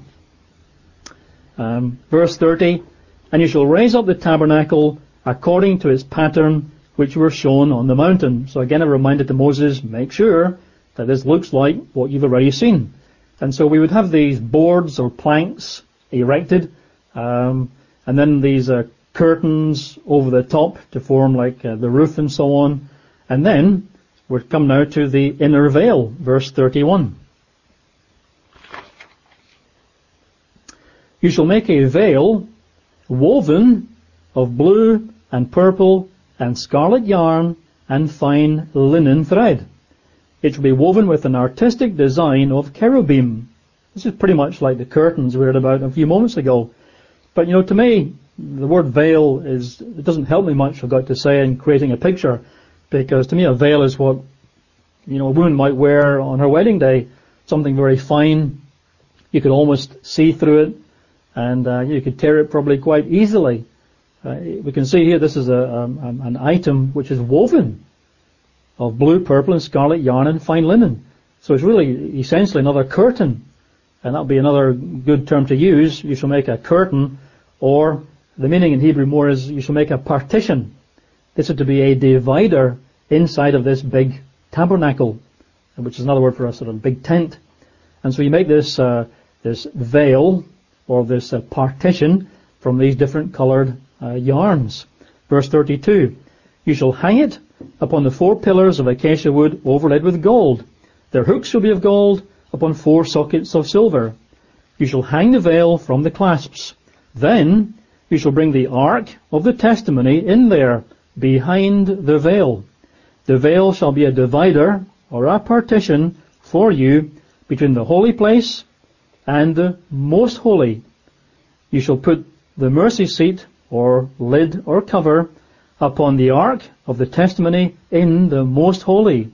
Verse 30, and you shall raise up the tabernacle according to its pattern which were shown on the mountain. So again, a reminder to Moses, make sure that this looks like what you've already seen. And so we would have these boards or planks erected, and then these curtains over the top to form like the roof and so on. And then we're come now to the inner veil, verse 31. You shall make a veil woven of blue and purple and scarlet yarn and fine linen thread. It shall be woven with an artistic design of cherubim. This is pretty much like the curtains we read about a few moments ago. But to me, the word veil it doesn't help me much, I've got to say, in creating a picture, because to me a veil is what a woman might wear on her wedding day, something very fine. You could almost see through it, and you could tear it probably quite easily. We can see here this is an item which is woven of blue, purple, and scarlet yarn and fine linen. So it's really essentially another curtain, and that would be another good term to use. You shall make a curtain, or the meaning in Hebrew more is you shall make a partition. This is to be a divider inside of this big tabernacle, which is another word for a sort of big tent. And so you make this this veil, or this partition, from these different coloured yarns. Verse 32, you shall hang it upon the 4 pillars of acacia wood overlaid with gold. Their hooks shall be of gold upon 4 sockets of silver. You shall hang the veil from the clasps. Then you shall bring the ark of the testimony in there behind the veil. The veil shall be a divider, or a partition, for you between the holy place and the most holy. You shall put the mercy seat, or lid, or cover, upon the ark of the testimony in the most holy.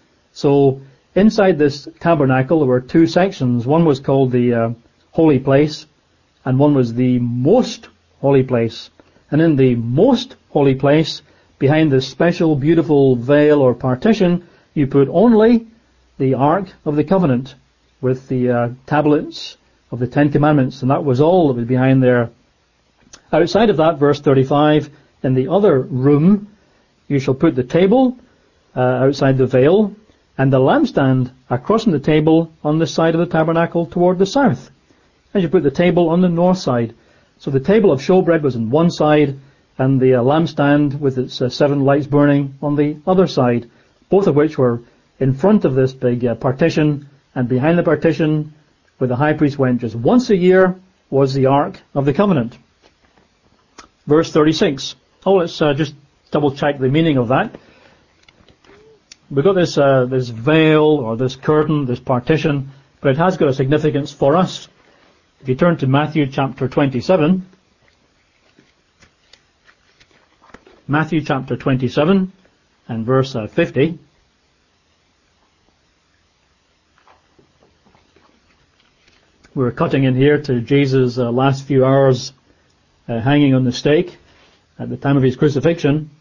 So inside this tabernacle there were 2 sections. One was called the holy place, and one was the most holy place. And in the most holy place, behind this special beautiful veil or partition, you put only the Ark of the Covenant with the tablets of the 10 Commandments, and that was all that was behind there. Outside of that, verse 35, in the other room, you shall put the table outside the veil, and the lampstand across from the table on the side of the tabernacle toward the south. And you put the table on the north side. So the table of showbread was on one side, and the lampstand with its 7 lights burning on the other side, both of which were in front of this big partition, and behind the partition, where the high priest went just once a year, was the Ark of the Covenant. Verse 36. Let's just double check the meaning of that. We've got this veil or this curtain, this partition, but it has got a significance for us. If you turn to Matthew chapter 27, Matthew chapter 27 and verse 50. We're cutting in here to Jesus' last few hours hanging on the stake at the time of his crucifixion.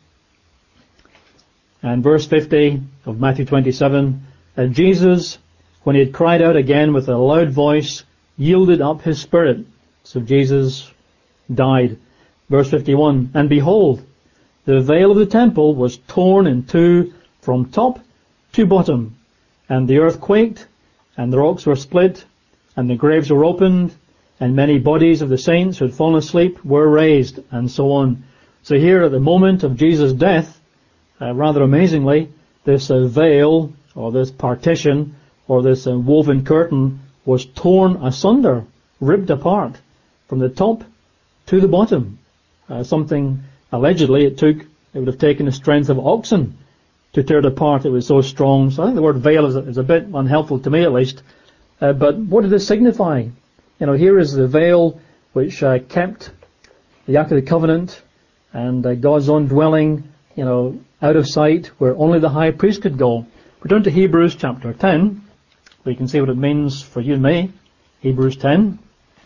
And verse 50 of Matthew 27, and Jesus, when he had cried out again with a loud voice, yielded up his spirit. So Jesus died. Verse 51, and behold, the veil of the temple was torn in two from top to bottom, and the earth quaked, and the rocks were split, and the graves were opened, and many bodies of the saints who had fallen asleep were raised, and so on. So here at the moment of Jesus' death, rather amazingly, this veil, or this partition, or this woven curtain was torn asunder, ripped apart, from the top to the bottom. Something, allegedly, it would have taken the strength of oxen to tear it apart. It was so strong. So I think the word veil is a bit unhelpful to me, at least. But what did it signify? Here is the veil which kept the Ark of the Covenant and God's own dwelling, out of sight, where only the high priest could go. We turn to Hebrews chapter 10, where you can see what it means for you and me. Hebrews 10.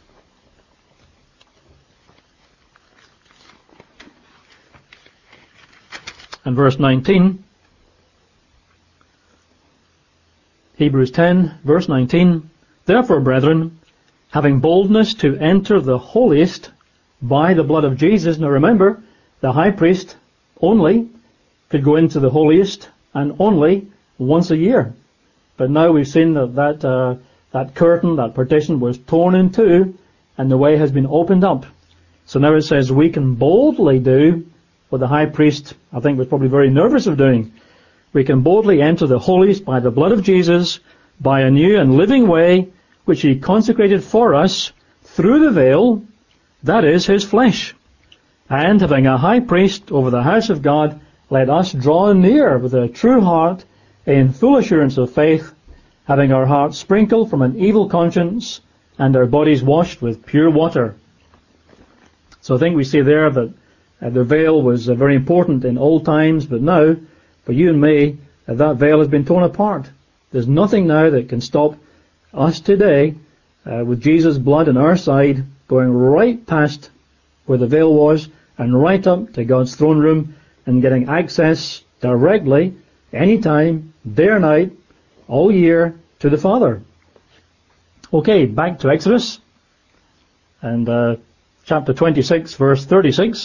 And verse 19. Hebrews 10, verse 19. Therefore, brethren, having boldness to enter the holiest by the blood of Jesus. Now remember, the high priest only could go into the holiest, and only once a year. But now we've seen that curtain, that partition was torn in two, and the way has been opened up. So now it says we can boldly do what the high priest, I think, was probably very nervous of doing. We can boldly enter the holiest by the blood of Jesus, by a new and living way, which he consecrated for us through the veil, that is, his flesh. And having a high priest over the house of God, let us draw near with a true heart, in full assurance of faith, having our hearts sprinkled from an evil conscience, and our bodies washed with pure water. So I think we see there that the veil was very important in old times, but now, for you and me, that veil has been torn apart. There's nothing now that can stop us today, with Jesus' blood on our side, going right past where the veil was, and right up to God's throne room, and getting access directly, anytime, day or night, all year, to the Father. Okay, back to Exodus, and chapter 26, verse 36.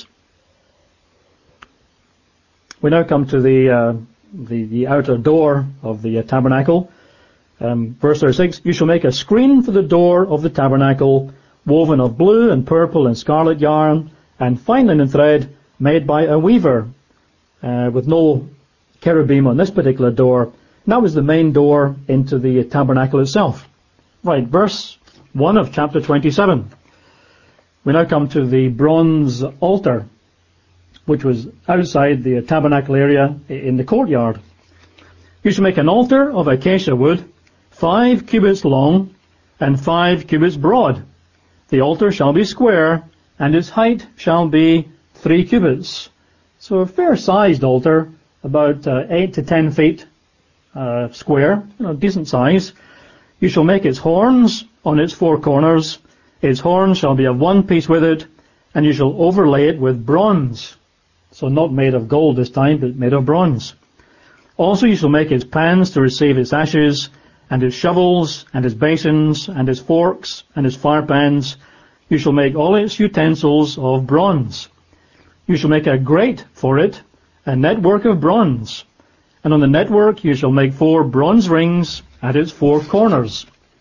We now come to the outer door of the tabernacle. Verse 36, you shall make a screen for the door of the tabernacle, woven of blue and purple and scarlet yarn, and fine linen thread, made by a weaver, with no cherubim on this particular door. And that was the main door into the tabernacle itself. Right, verse 1 of chapter 27. We now come to the bronze altar, which was outside the tabernacle area in the courtyard. You shall make an altar of acacia wood, 5 cubits long and 5 cubits broad. The altar shall be square, and its height shall be 3 cubits. So a fair-sized altar, about 8 to 10 feet square, decent size. You shall make its horns on its 4 corners. Its horns shall be of one piece with it, and you shall overlay it with bronze. So not made of gold this time, but made of bronze. Also you shall make its pans to receive its ashes, and its shovels, and its basins, and its forks, and its fire pans. You shall make all its utensils of bronze. You shall make a grate for it, a network of bronze. And on the network you shall make 4 bronze rings at its 4 corners.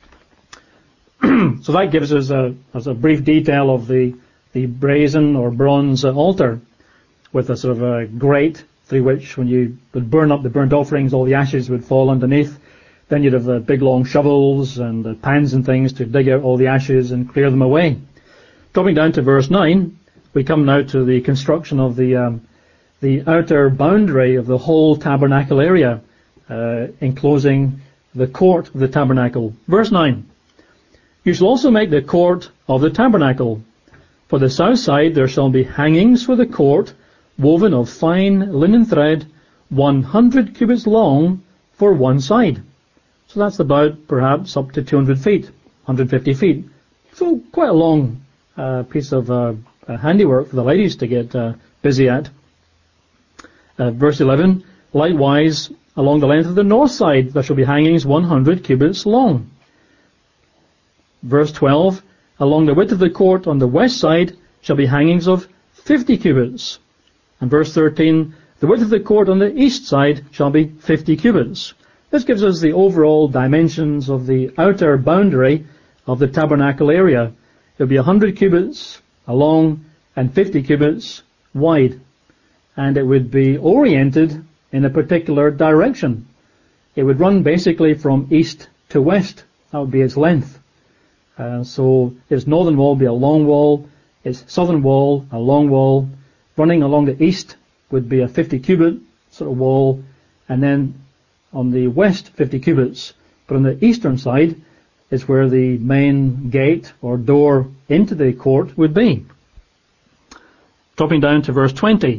So that gives us a brief detail of the brazen or bronze altar, with a sort of a grate through which, when you would burn up the burnt offerings, all the ashes would fall underneath. Then you'd have big long shovels and pans and things to dig out all the ashes and clear them away. Dropping down to verse 9, we come now to the construction of the the outer boundary of the whole tabernacle area, enclosing the court of the tabernacle. Verse 9. You shall also make the court of the tabernacle. For the south side there shall be hangings for the court, woven of fine linen thread, 100 cubits long for one side. So that's about perhaps up to 200 feet, 150 feet. So quite a long piece of handiwork for the ladies to get busy at. Verse 11, likewise, along the length of the north side there shall be hangings 100 cubits long. Verse 12, along the width of the court on the west side shall be hangings of 50 cubits. And verse 13, the width of the court on the east side shall be 50 cubits. This gives us the overall dimensions of the outer boundary of the tabernacle area. It will be 100 cubits long and 50 cubits wide. And it would be oriented in a particular direction. It would run basically from east to west. That would be its length. So its northern wall would be a long wall, its southern wall a long wall. Running along the east would be a 50 cubit sort of wall, and then on the west 50 cubits. But on the eastern side is where the main gate or door into the court would be. Dropping down to verse 20.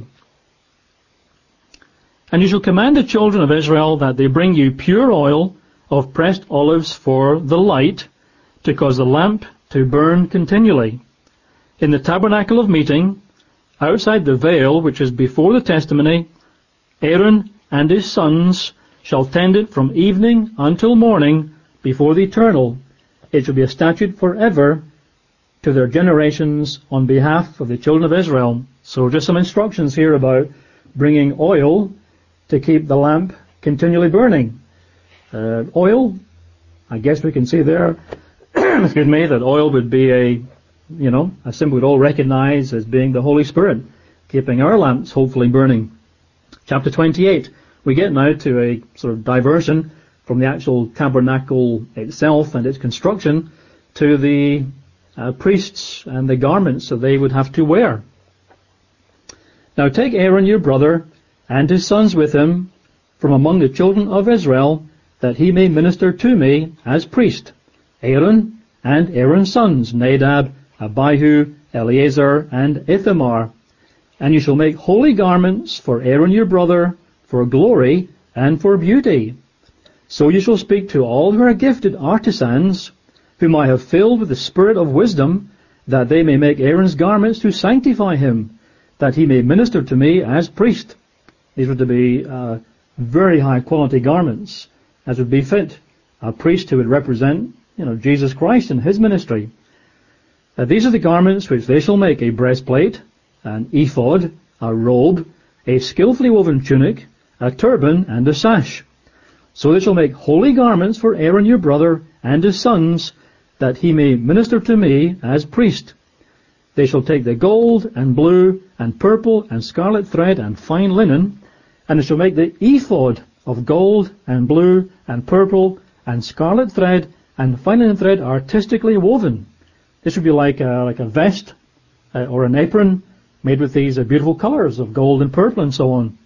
And you shall command the children of Israel that they bring you pure oil of pressed olives for the light, to cause the lamp to burn continually. In the tabernacle of meeting, outside the veil which is before the testimony, Aaron and his sons shall tend it from evening until morning before the Eternal. It shall be a statute forever to their generations on behalf of the children of Israel. So just some instructions here about bringing oil to keep the lamp continually burning. Oil, I guess we can see there, excuse me, that oil would be a symbol we'd all recognize as being the Holy Spirit, keeping our lamps hopefully burning. Chapter 28, we get now to a sort of diversion from the actual tabernacle itself and its construction to the priests and the garments that they would have to wear. Now take Aaron your brother and his sons with him from among the children of Israel, that he may minister to me as priest. Aaron and Aaron's sons, Nadab, Abihu, Eleazar, and Ithamar. And you shall make holy garments for Aaron your brother, for glory and for beauty. So you shall speak to all who are gifted artisans, whom I have filled with the spirit of wisdom, that they may make Aaron's garments to sanctify him, that he may minister to me as priest. These were to be very high quality garments, as would befit a priest who would represent, Jesus Christ in his ministry. These are the garments which they shall make: a breastplate, an ephod, a robe, a skillfully woven tunic, a turban, and a sash. So they shall make holy garments for Aaron your brother and his sons, that he may minister to me as priest. They shall take the gold and blue and purple and scarlet thread and fine linen, and they shall make the ephod of gold and blue and purple and scarlet thread and fine linen thread artistically woven. This would be like a vest or an apron made with these beautiful colors of gold and purple and so on.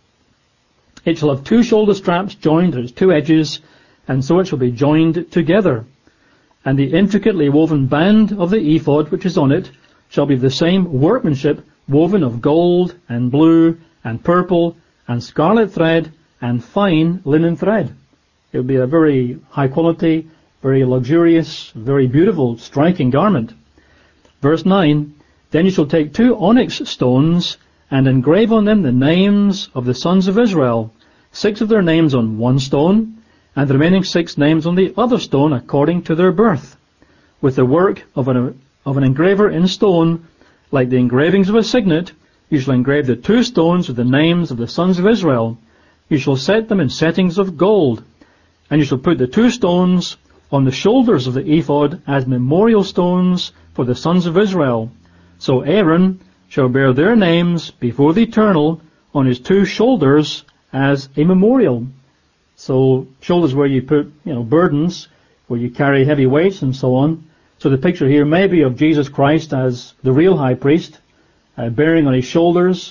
It shall have 2 shoulder straps joined at its 2 edges, and so it shall be joined together. And the intricately woven band of the ephod which is on it shall be the same workmanship, woven of gold and blue and purple and scarlet thread and fine linen thread. It would be a very high quality, very luxurious, very beautiful, striking garment. Verse 9, then you shall take 2 onyx stones and engrave on them the names of the sons of Israel, 6 of their names on one stone, and the remaining 6 names on the other stone according to their birth, with the work of an engraver in stone, like the engravings of a signet. You shall engrave the 2 stones with the names of the sons of Israel. You shall set them in settings of gold, and you shall put the 2 stones on the shoulders of the ephod as memorial stones for the sons of Israel. So Aaron shall bear their names before the Eternal on his 2 shoulders as a memorial. So shoulders where you put, burdens, where you carry heavy weights and so on. So the picture here may be of Jesus Christ as the real high priest, bearing on his shoulders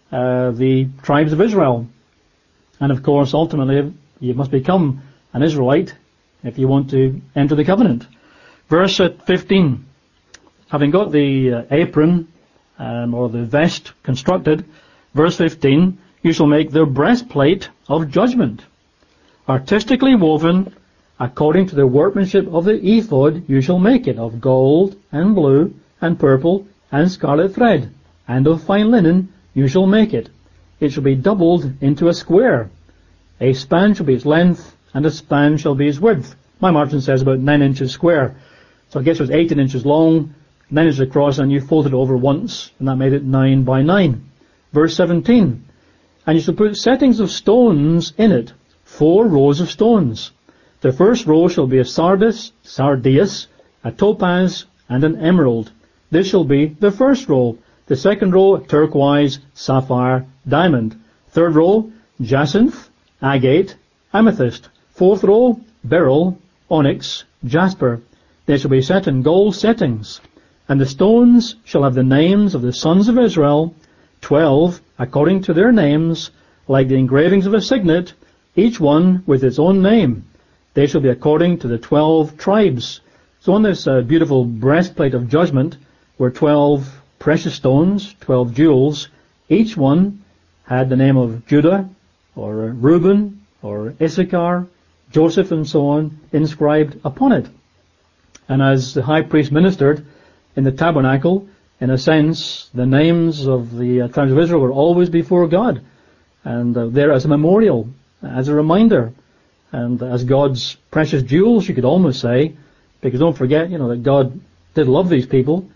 the tribes of Israel. And of course, ultimately, you must become an Israelite if you want to enter the covenant. Verse 15. Having got the apron or the vest constructed, verse 15, you shall make the breastplate of judgment, artistically woven according to the workmanship of the ephod. You shall make it of gold and blue and purple and scarlet thread, and of fine linen you shall make it. It shall be doubled into a square. A span shall be its length, and a span shall be its width. My margin says about 9 inches square. So I guess it was 18 inches long, 9 inches across, and you fold it over once, and that made it 9 by 9. Verse 17. And you shall put settings of stones in it, 4 rows of stones. The first row shall be a sardius, a topaz, and an emerald. This shall be the first row. The second row, turquoise, sapphire, diamond. Third row, jacinth, agate, amethyst. Fourth row, beryl, onyx, jasper. They shall be set in gold settings. And the stones shall have the names of the sons of Israel, 12, according to their names, like the engravings of a signet, each one with its own name. They shall be according to the 12 tribes. So on this beautiful breastplate of judgment were 12 precious stones, 12 jewels. Each one had the name of Judah, or Reuben, or Issachar, Joseph, and so on, inscribed upon it. And as the high priest ministered in the tabernacle, in a sense, the names of the tribes of Israel were always before God, and there as a memorial, as a reminder, and as God's precious jewels, you could almost say, because don't forget, that God did love these people,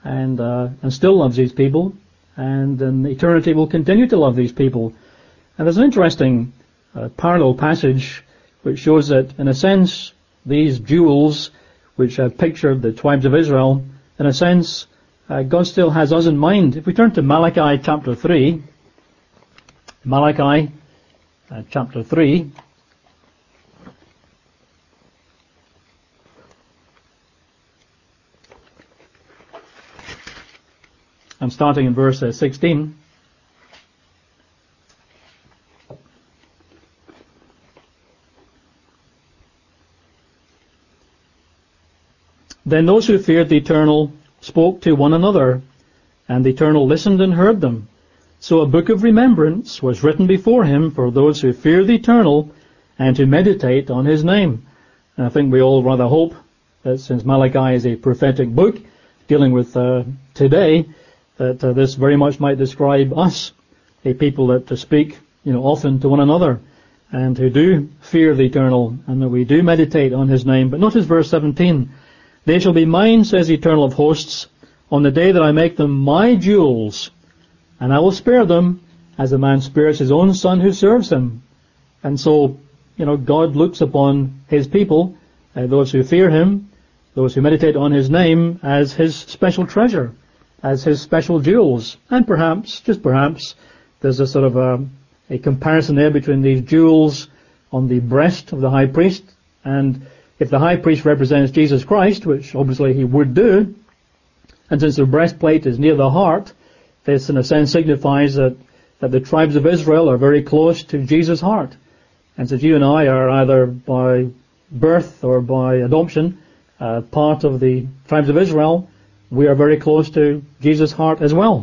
and still loves these people, and in eternity will continue to love these people. And there's an interesting parallel passage which shows that, in a sense, these jewels, which have pictured the tribes of Israel, in a sense, God still has us in mind. If we turn to Malachi chapter 3, Malachi chapter 3, I'm starting in verse 16. Then those who feared the Eternal spoke to one another, and the Eternal listened and heard them. So a book of remembrance was written before him for those who fear the Eternal and to meditate on his name. And I think we all rather hope that since Malachi is a prophetic book dealing with today, that this very much might describe us, a people that speak often to one another and who do fear the Eternal and that we do meditate on his name. But notice verse 17. They shall be mine, says the Eternal of hosts, on the day that I make them my jewels, and I will spare them as a man spares his own son who serves him. And so, God looks upon his people, those who fear him, those who meditate on his name, as his special treasure, as his special jewels. And perhaps, just perhaps, there's a sort of a comparison there between these jewels on the breast of the high priest, and if the high priest represents Jesus Christ, which obviously he would do, and since the breastplate is near the heart, this in a sense signifies that the tribes of Israel are very close to Jesus' heart. And since you and I are either by birth or by adoption part of the tribes of Israel, we are very close to Jesus' heart as well.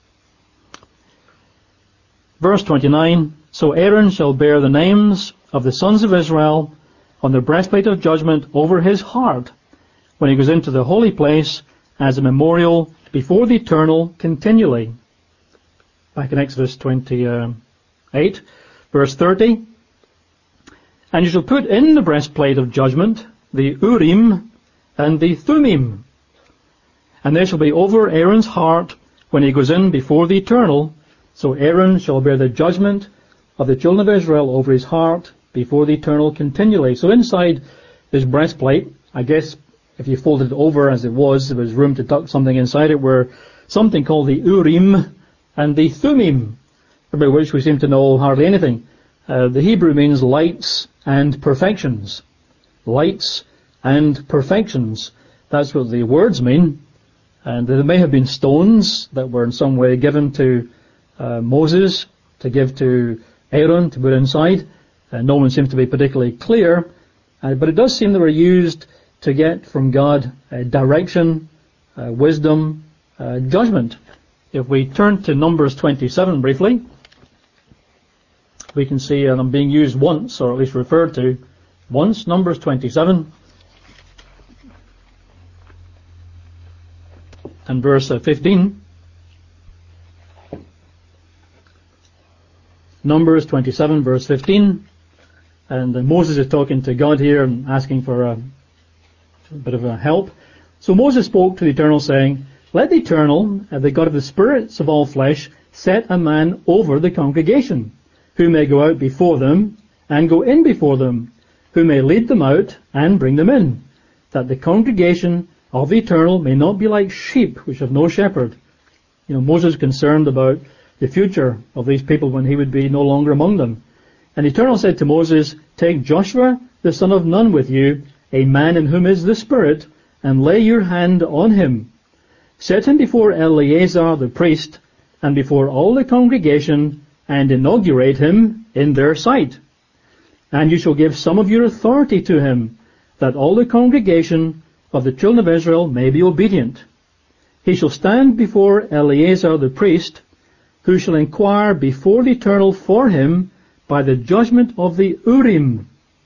Verse 29, so Aaron shall bear the names of the sons of Israel on the breastplate of judgment over his heart when he goes into the holy place as a memorial before the Eternal continually. Back in Exodus 28, verse 30. And you shall put in the breastplate of judgment the Urim and the Thummim, and they shall be over Aaron's heart when he goes in before the Eternal. So Aaron shall bear the judgment of the children of Israel over his heart before the Eternal continually. So inside this breastplate, I guess if you folded it over as it was, there was room to tuck something inside it, were something called the Urim and the Thummim, about which we seem to know hardly anything. The Hebrew means lights and perfections. Lights and perfections. That's what the words mean. And there may have been stones that were in some way given to Moses to give to Aaron to put inside. No one seems to be particularly clear, but it does seem they were used to get from God direction, wisdom, judgment. If we turn to Numbers 27 briefly, we can see them being used once, or at least referred to once. Numbers 27 and verse 15. Numbers 27 verse 15. And Moses is talking to God here and asking for a bit of a help. So Moses spoke to the Eternal, saying, "Let the Eternal, the God of the spirits of all flesh, set a man over the congregation, who may go out before them and go in before them, who may lead them out and bring them in, that the congregation of the Eternal may not be like sheep which have no shepherd." Moses is concerned about the future of these people when he would be no longer among them. And the Eternal said to Moses, "Take Joshua the son of Nun with you, a man in whom is the Spirit, and lay your hand on him. Set him before Eleazar the priest, and before all the congregation, and inaugurate him in their sight. And you shall give some of your authority to him, that all the congregation of the children of Israel may be obedient. He shall stand before Eleazar the priest, who shall inquire before the Eternal for him by the judgment of the Urim.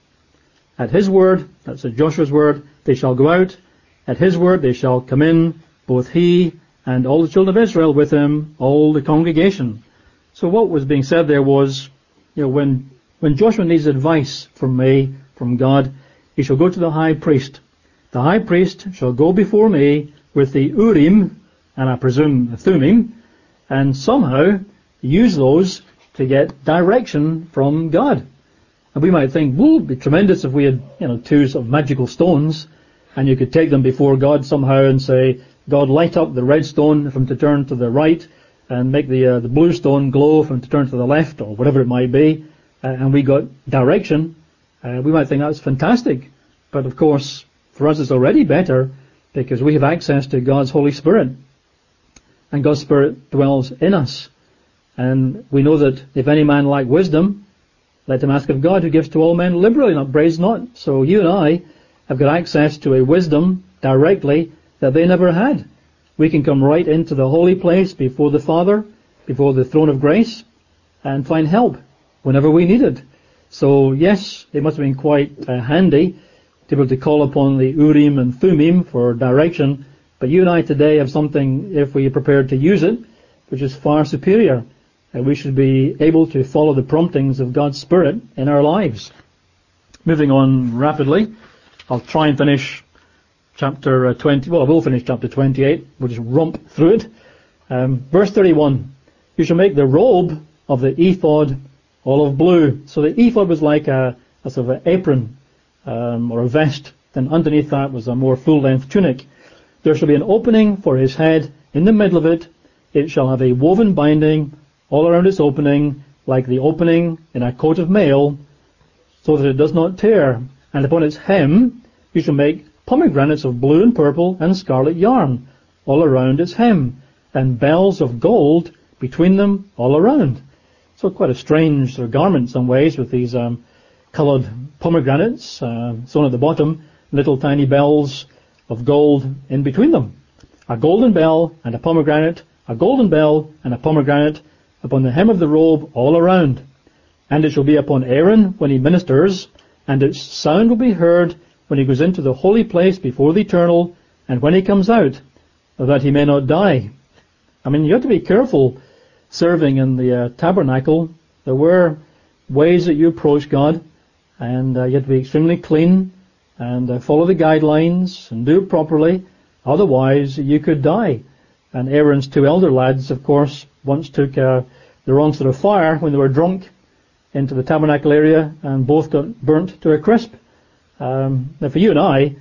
At his word," that's Joshua's word, "they shall go out. At his word they shall come in, both he and all the children of Israel with him, all the congregation." So what was being said there was, when Joshua needs advice from me, from God, he shall go to the high priest. The high priest shall go before me with the Urim, and I presume the Thummim, and somehow use those to get direction from God. And we might think, well, it'd be tremendous if we had, two sort of magical stones, and you could take them before God somehow and say, "God, light up the red stone from to turn to the right, and make the blue stone glow from to turn to the left," or whatever it might be, and we got direction. We might think that's fantastic. But of course, for us it's already better, because we have access to God's Holy Spirit. And God's Spirit dwells in us. And we know that if any man lack wisdom, let him ask of God, who gives to all men liberally, not upbraids not. So you and I have got access to a wisdom directly that they never had. We can come right into the holy place before the Father, before the throne of grace, and find help whenever we need it. So yes, it must have been quite handy to be able to call upon the Urim and Thummim for direction. But you and I today have something, if we are prepared to use it, which is far superior. We should be able to follow the promptings of God's Spirit in our lives. Moving on rapidly, I'll try and finish chapter 20. Well, I will finish chapter 28. We'll just romp through it. Verse 31. You shall make the robe of the ephod olive blue. So the ephod was like a sort of an apron or a vest. Then underneath that was a more full-length tunic. There shall be an opening for his head in the middle of it. It shall have a woven binding all around its opening, like the opening in a coat of mail, so that it does not tear. And upon its hem you shall make pomegranates of blue and purple and scarlet yarn all around its hem, and bells of gold between them all around. So quite a strange sort of garment in some ways, with these coloured pomegranates sewn at the bottom, little tiny bells of gold in between them. A golden bell and a pomegranate, a golden bell and a pomegranate upon the hem of the robe all around. And it shall be upon Aaron when he ministers, and its sound will be heard when he goes into the holy place before the Eternal, and when he comes out, that he may not die. I mean, you have to be careful serving in the tabernacle. There were ways that you approach God, and you have to be extremely clean, and follow the guidelines, and do it properly. Otherwise, you could die. And Aaron's two elder lads, of course, once took the wrong sort of fire when they were drunk into the tabernacle area, and both got burnt to a crisp. Now for you and I,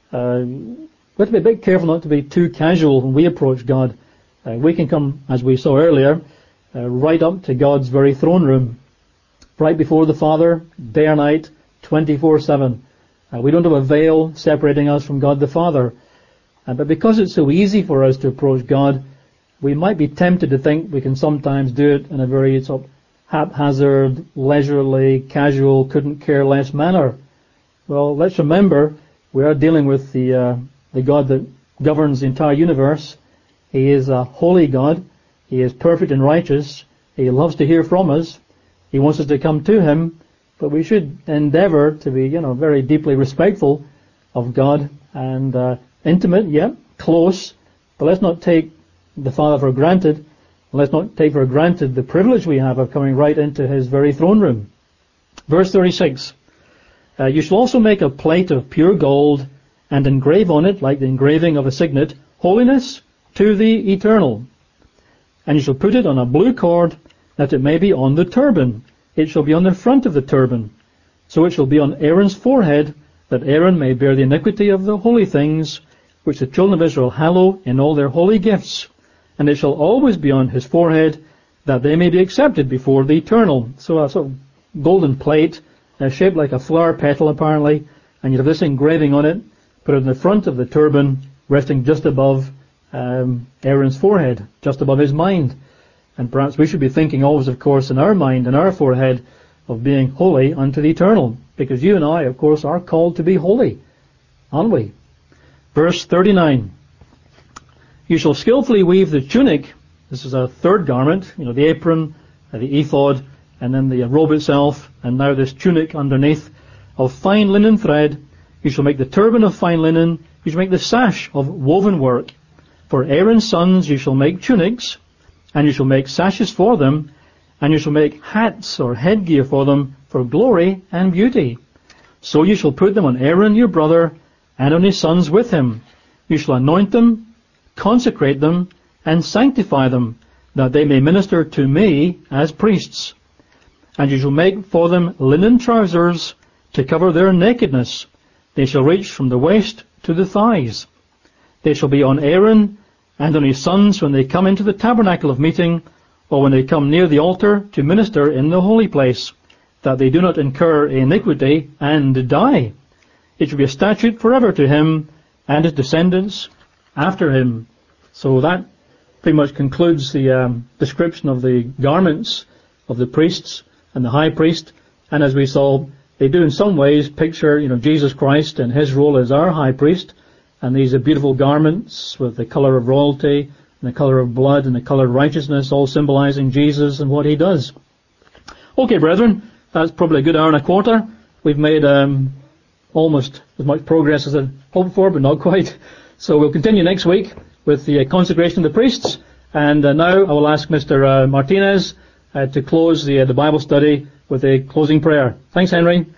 we have to be a bit careful not to be too casual when we approach God. We can come, as we saw earlier, right up to God's very throne room, right before the Father, day or night, 24/7. We don't have a veil separating us from God the Father. But because it's so easy for us to approach God, we might be tempted to think we can sometimes do it in a very sort of haphazard, leisurely, casual, couldn't care less manner. Well, let's remember we are dealing with the God that governs the entire universe. He is a holy God. He is perfect and righteous. He loves to hear from us. He wants us to come to Him, but we should endeavor to be, very deeply respectful of God and intimate, close, but let's not take the Father for granted. Let's not take for granted the privilege we have of coming right into His very throne room. Verse 36, you shall also make a plate of pure gold and engrave on it, like the engraving of a signet, holiness to the eternal. And you shall put it on a blue cord, that it may be on the turban. It shall be on the front of the turban. So it shall be on Aaron's forehead, that Aaron may bear the iniquity of the holy things, which the children of Israel hallow in all their holy gifts. And it shall always be on his forehead, that they may be accepted before the eternal. So a sort of golden plate, shaped like a flower petal apparently, and you have this engraving on it, put it in the front of the turban, resting just above Aaron's forehead, just above his mind. And perhaps we should be thinking always, of course, in our mind, in our forehead, of being holy unto the eternal. Because you and I, of course, are called to be holy, aren't we? Verse 39. You shall skillfully weave the tunic. This is a third garment, the apron, the ephod, and then the robe itself, and now this tunic underneath, of fine linen thread. You shall make the turban of fine linen. You shall make the sash of woven work. For Aaron's sons you shall make tunics, and you shall make sashes for them, and you shall make hats or headgear for them for glory and beauty. So you shall put them on Aaron your brother, and on his sons with him. You shall anoint them, consecrate them, and sanctify them, that they may minister to me as priests. And you shall make for them linen trousers to cover their nakedness. They shall reach from the waist to the thighs. They shall be on Aaron and on his sons when they come into the tabernacle of meeting, or when they come near the altar to minister in the holy place, that they do not incur iniquity and die. It shall be a statute forever to him and his descendants after him. So that pretty much concludes the description of the garments of the priests and the high priest. And as we saw, they do in some ways picture, Jesus Christ and his role as our high priest. And these are beautiful garments with the color of royalty and the color of blood and the color of righteousness, all symbolizing Jesus and what he does. Okay, brethren, that's probably a good hour and a quarter. We've made almost as much progress as I hoped for, but not quite. So we'll continue next week with the consecration of the priests. And now I will ask Mr. Martinez to close the Bible study with a closing prayer. Thanks, Henry.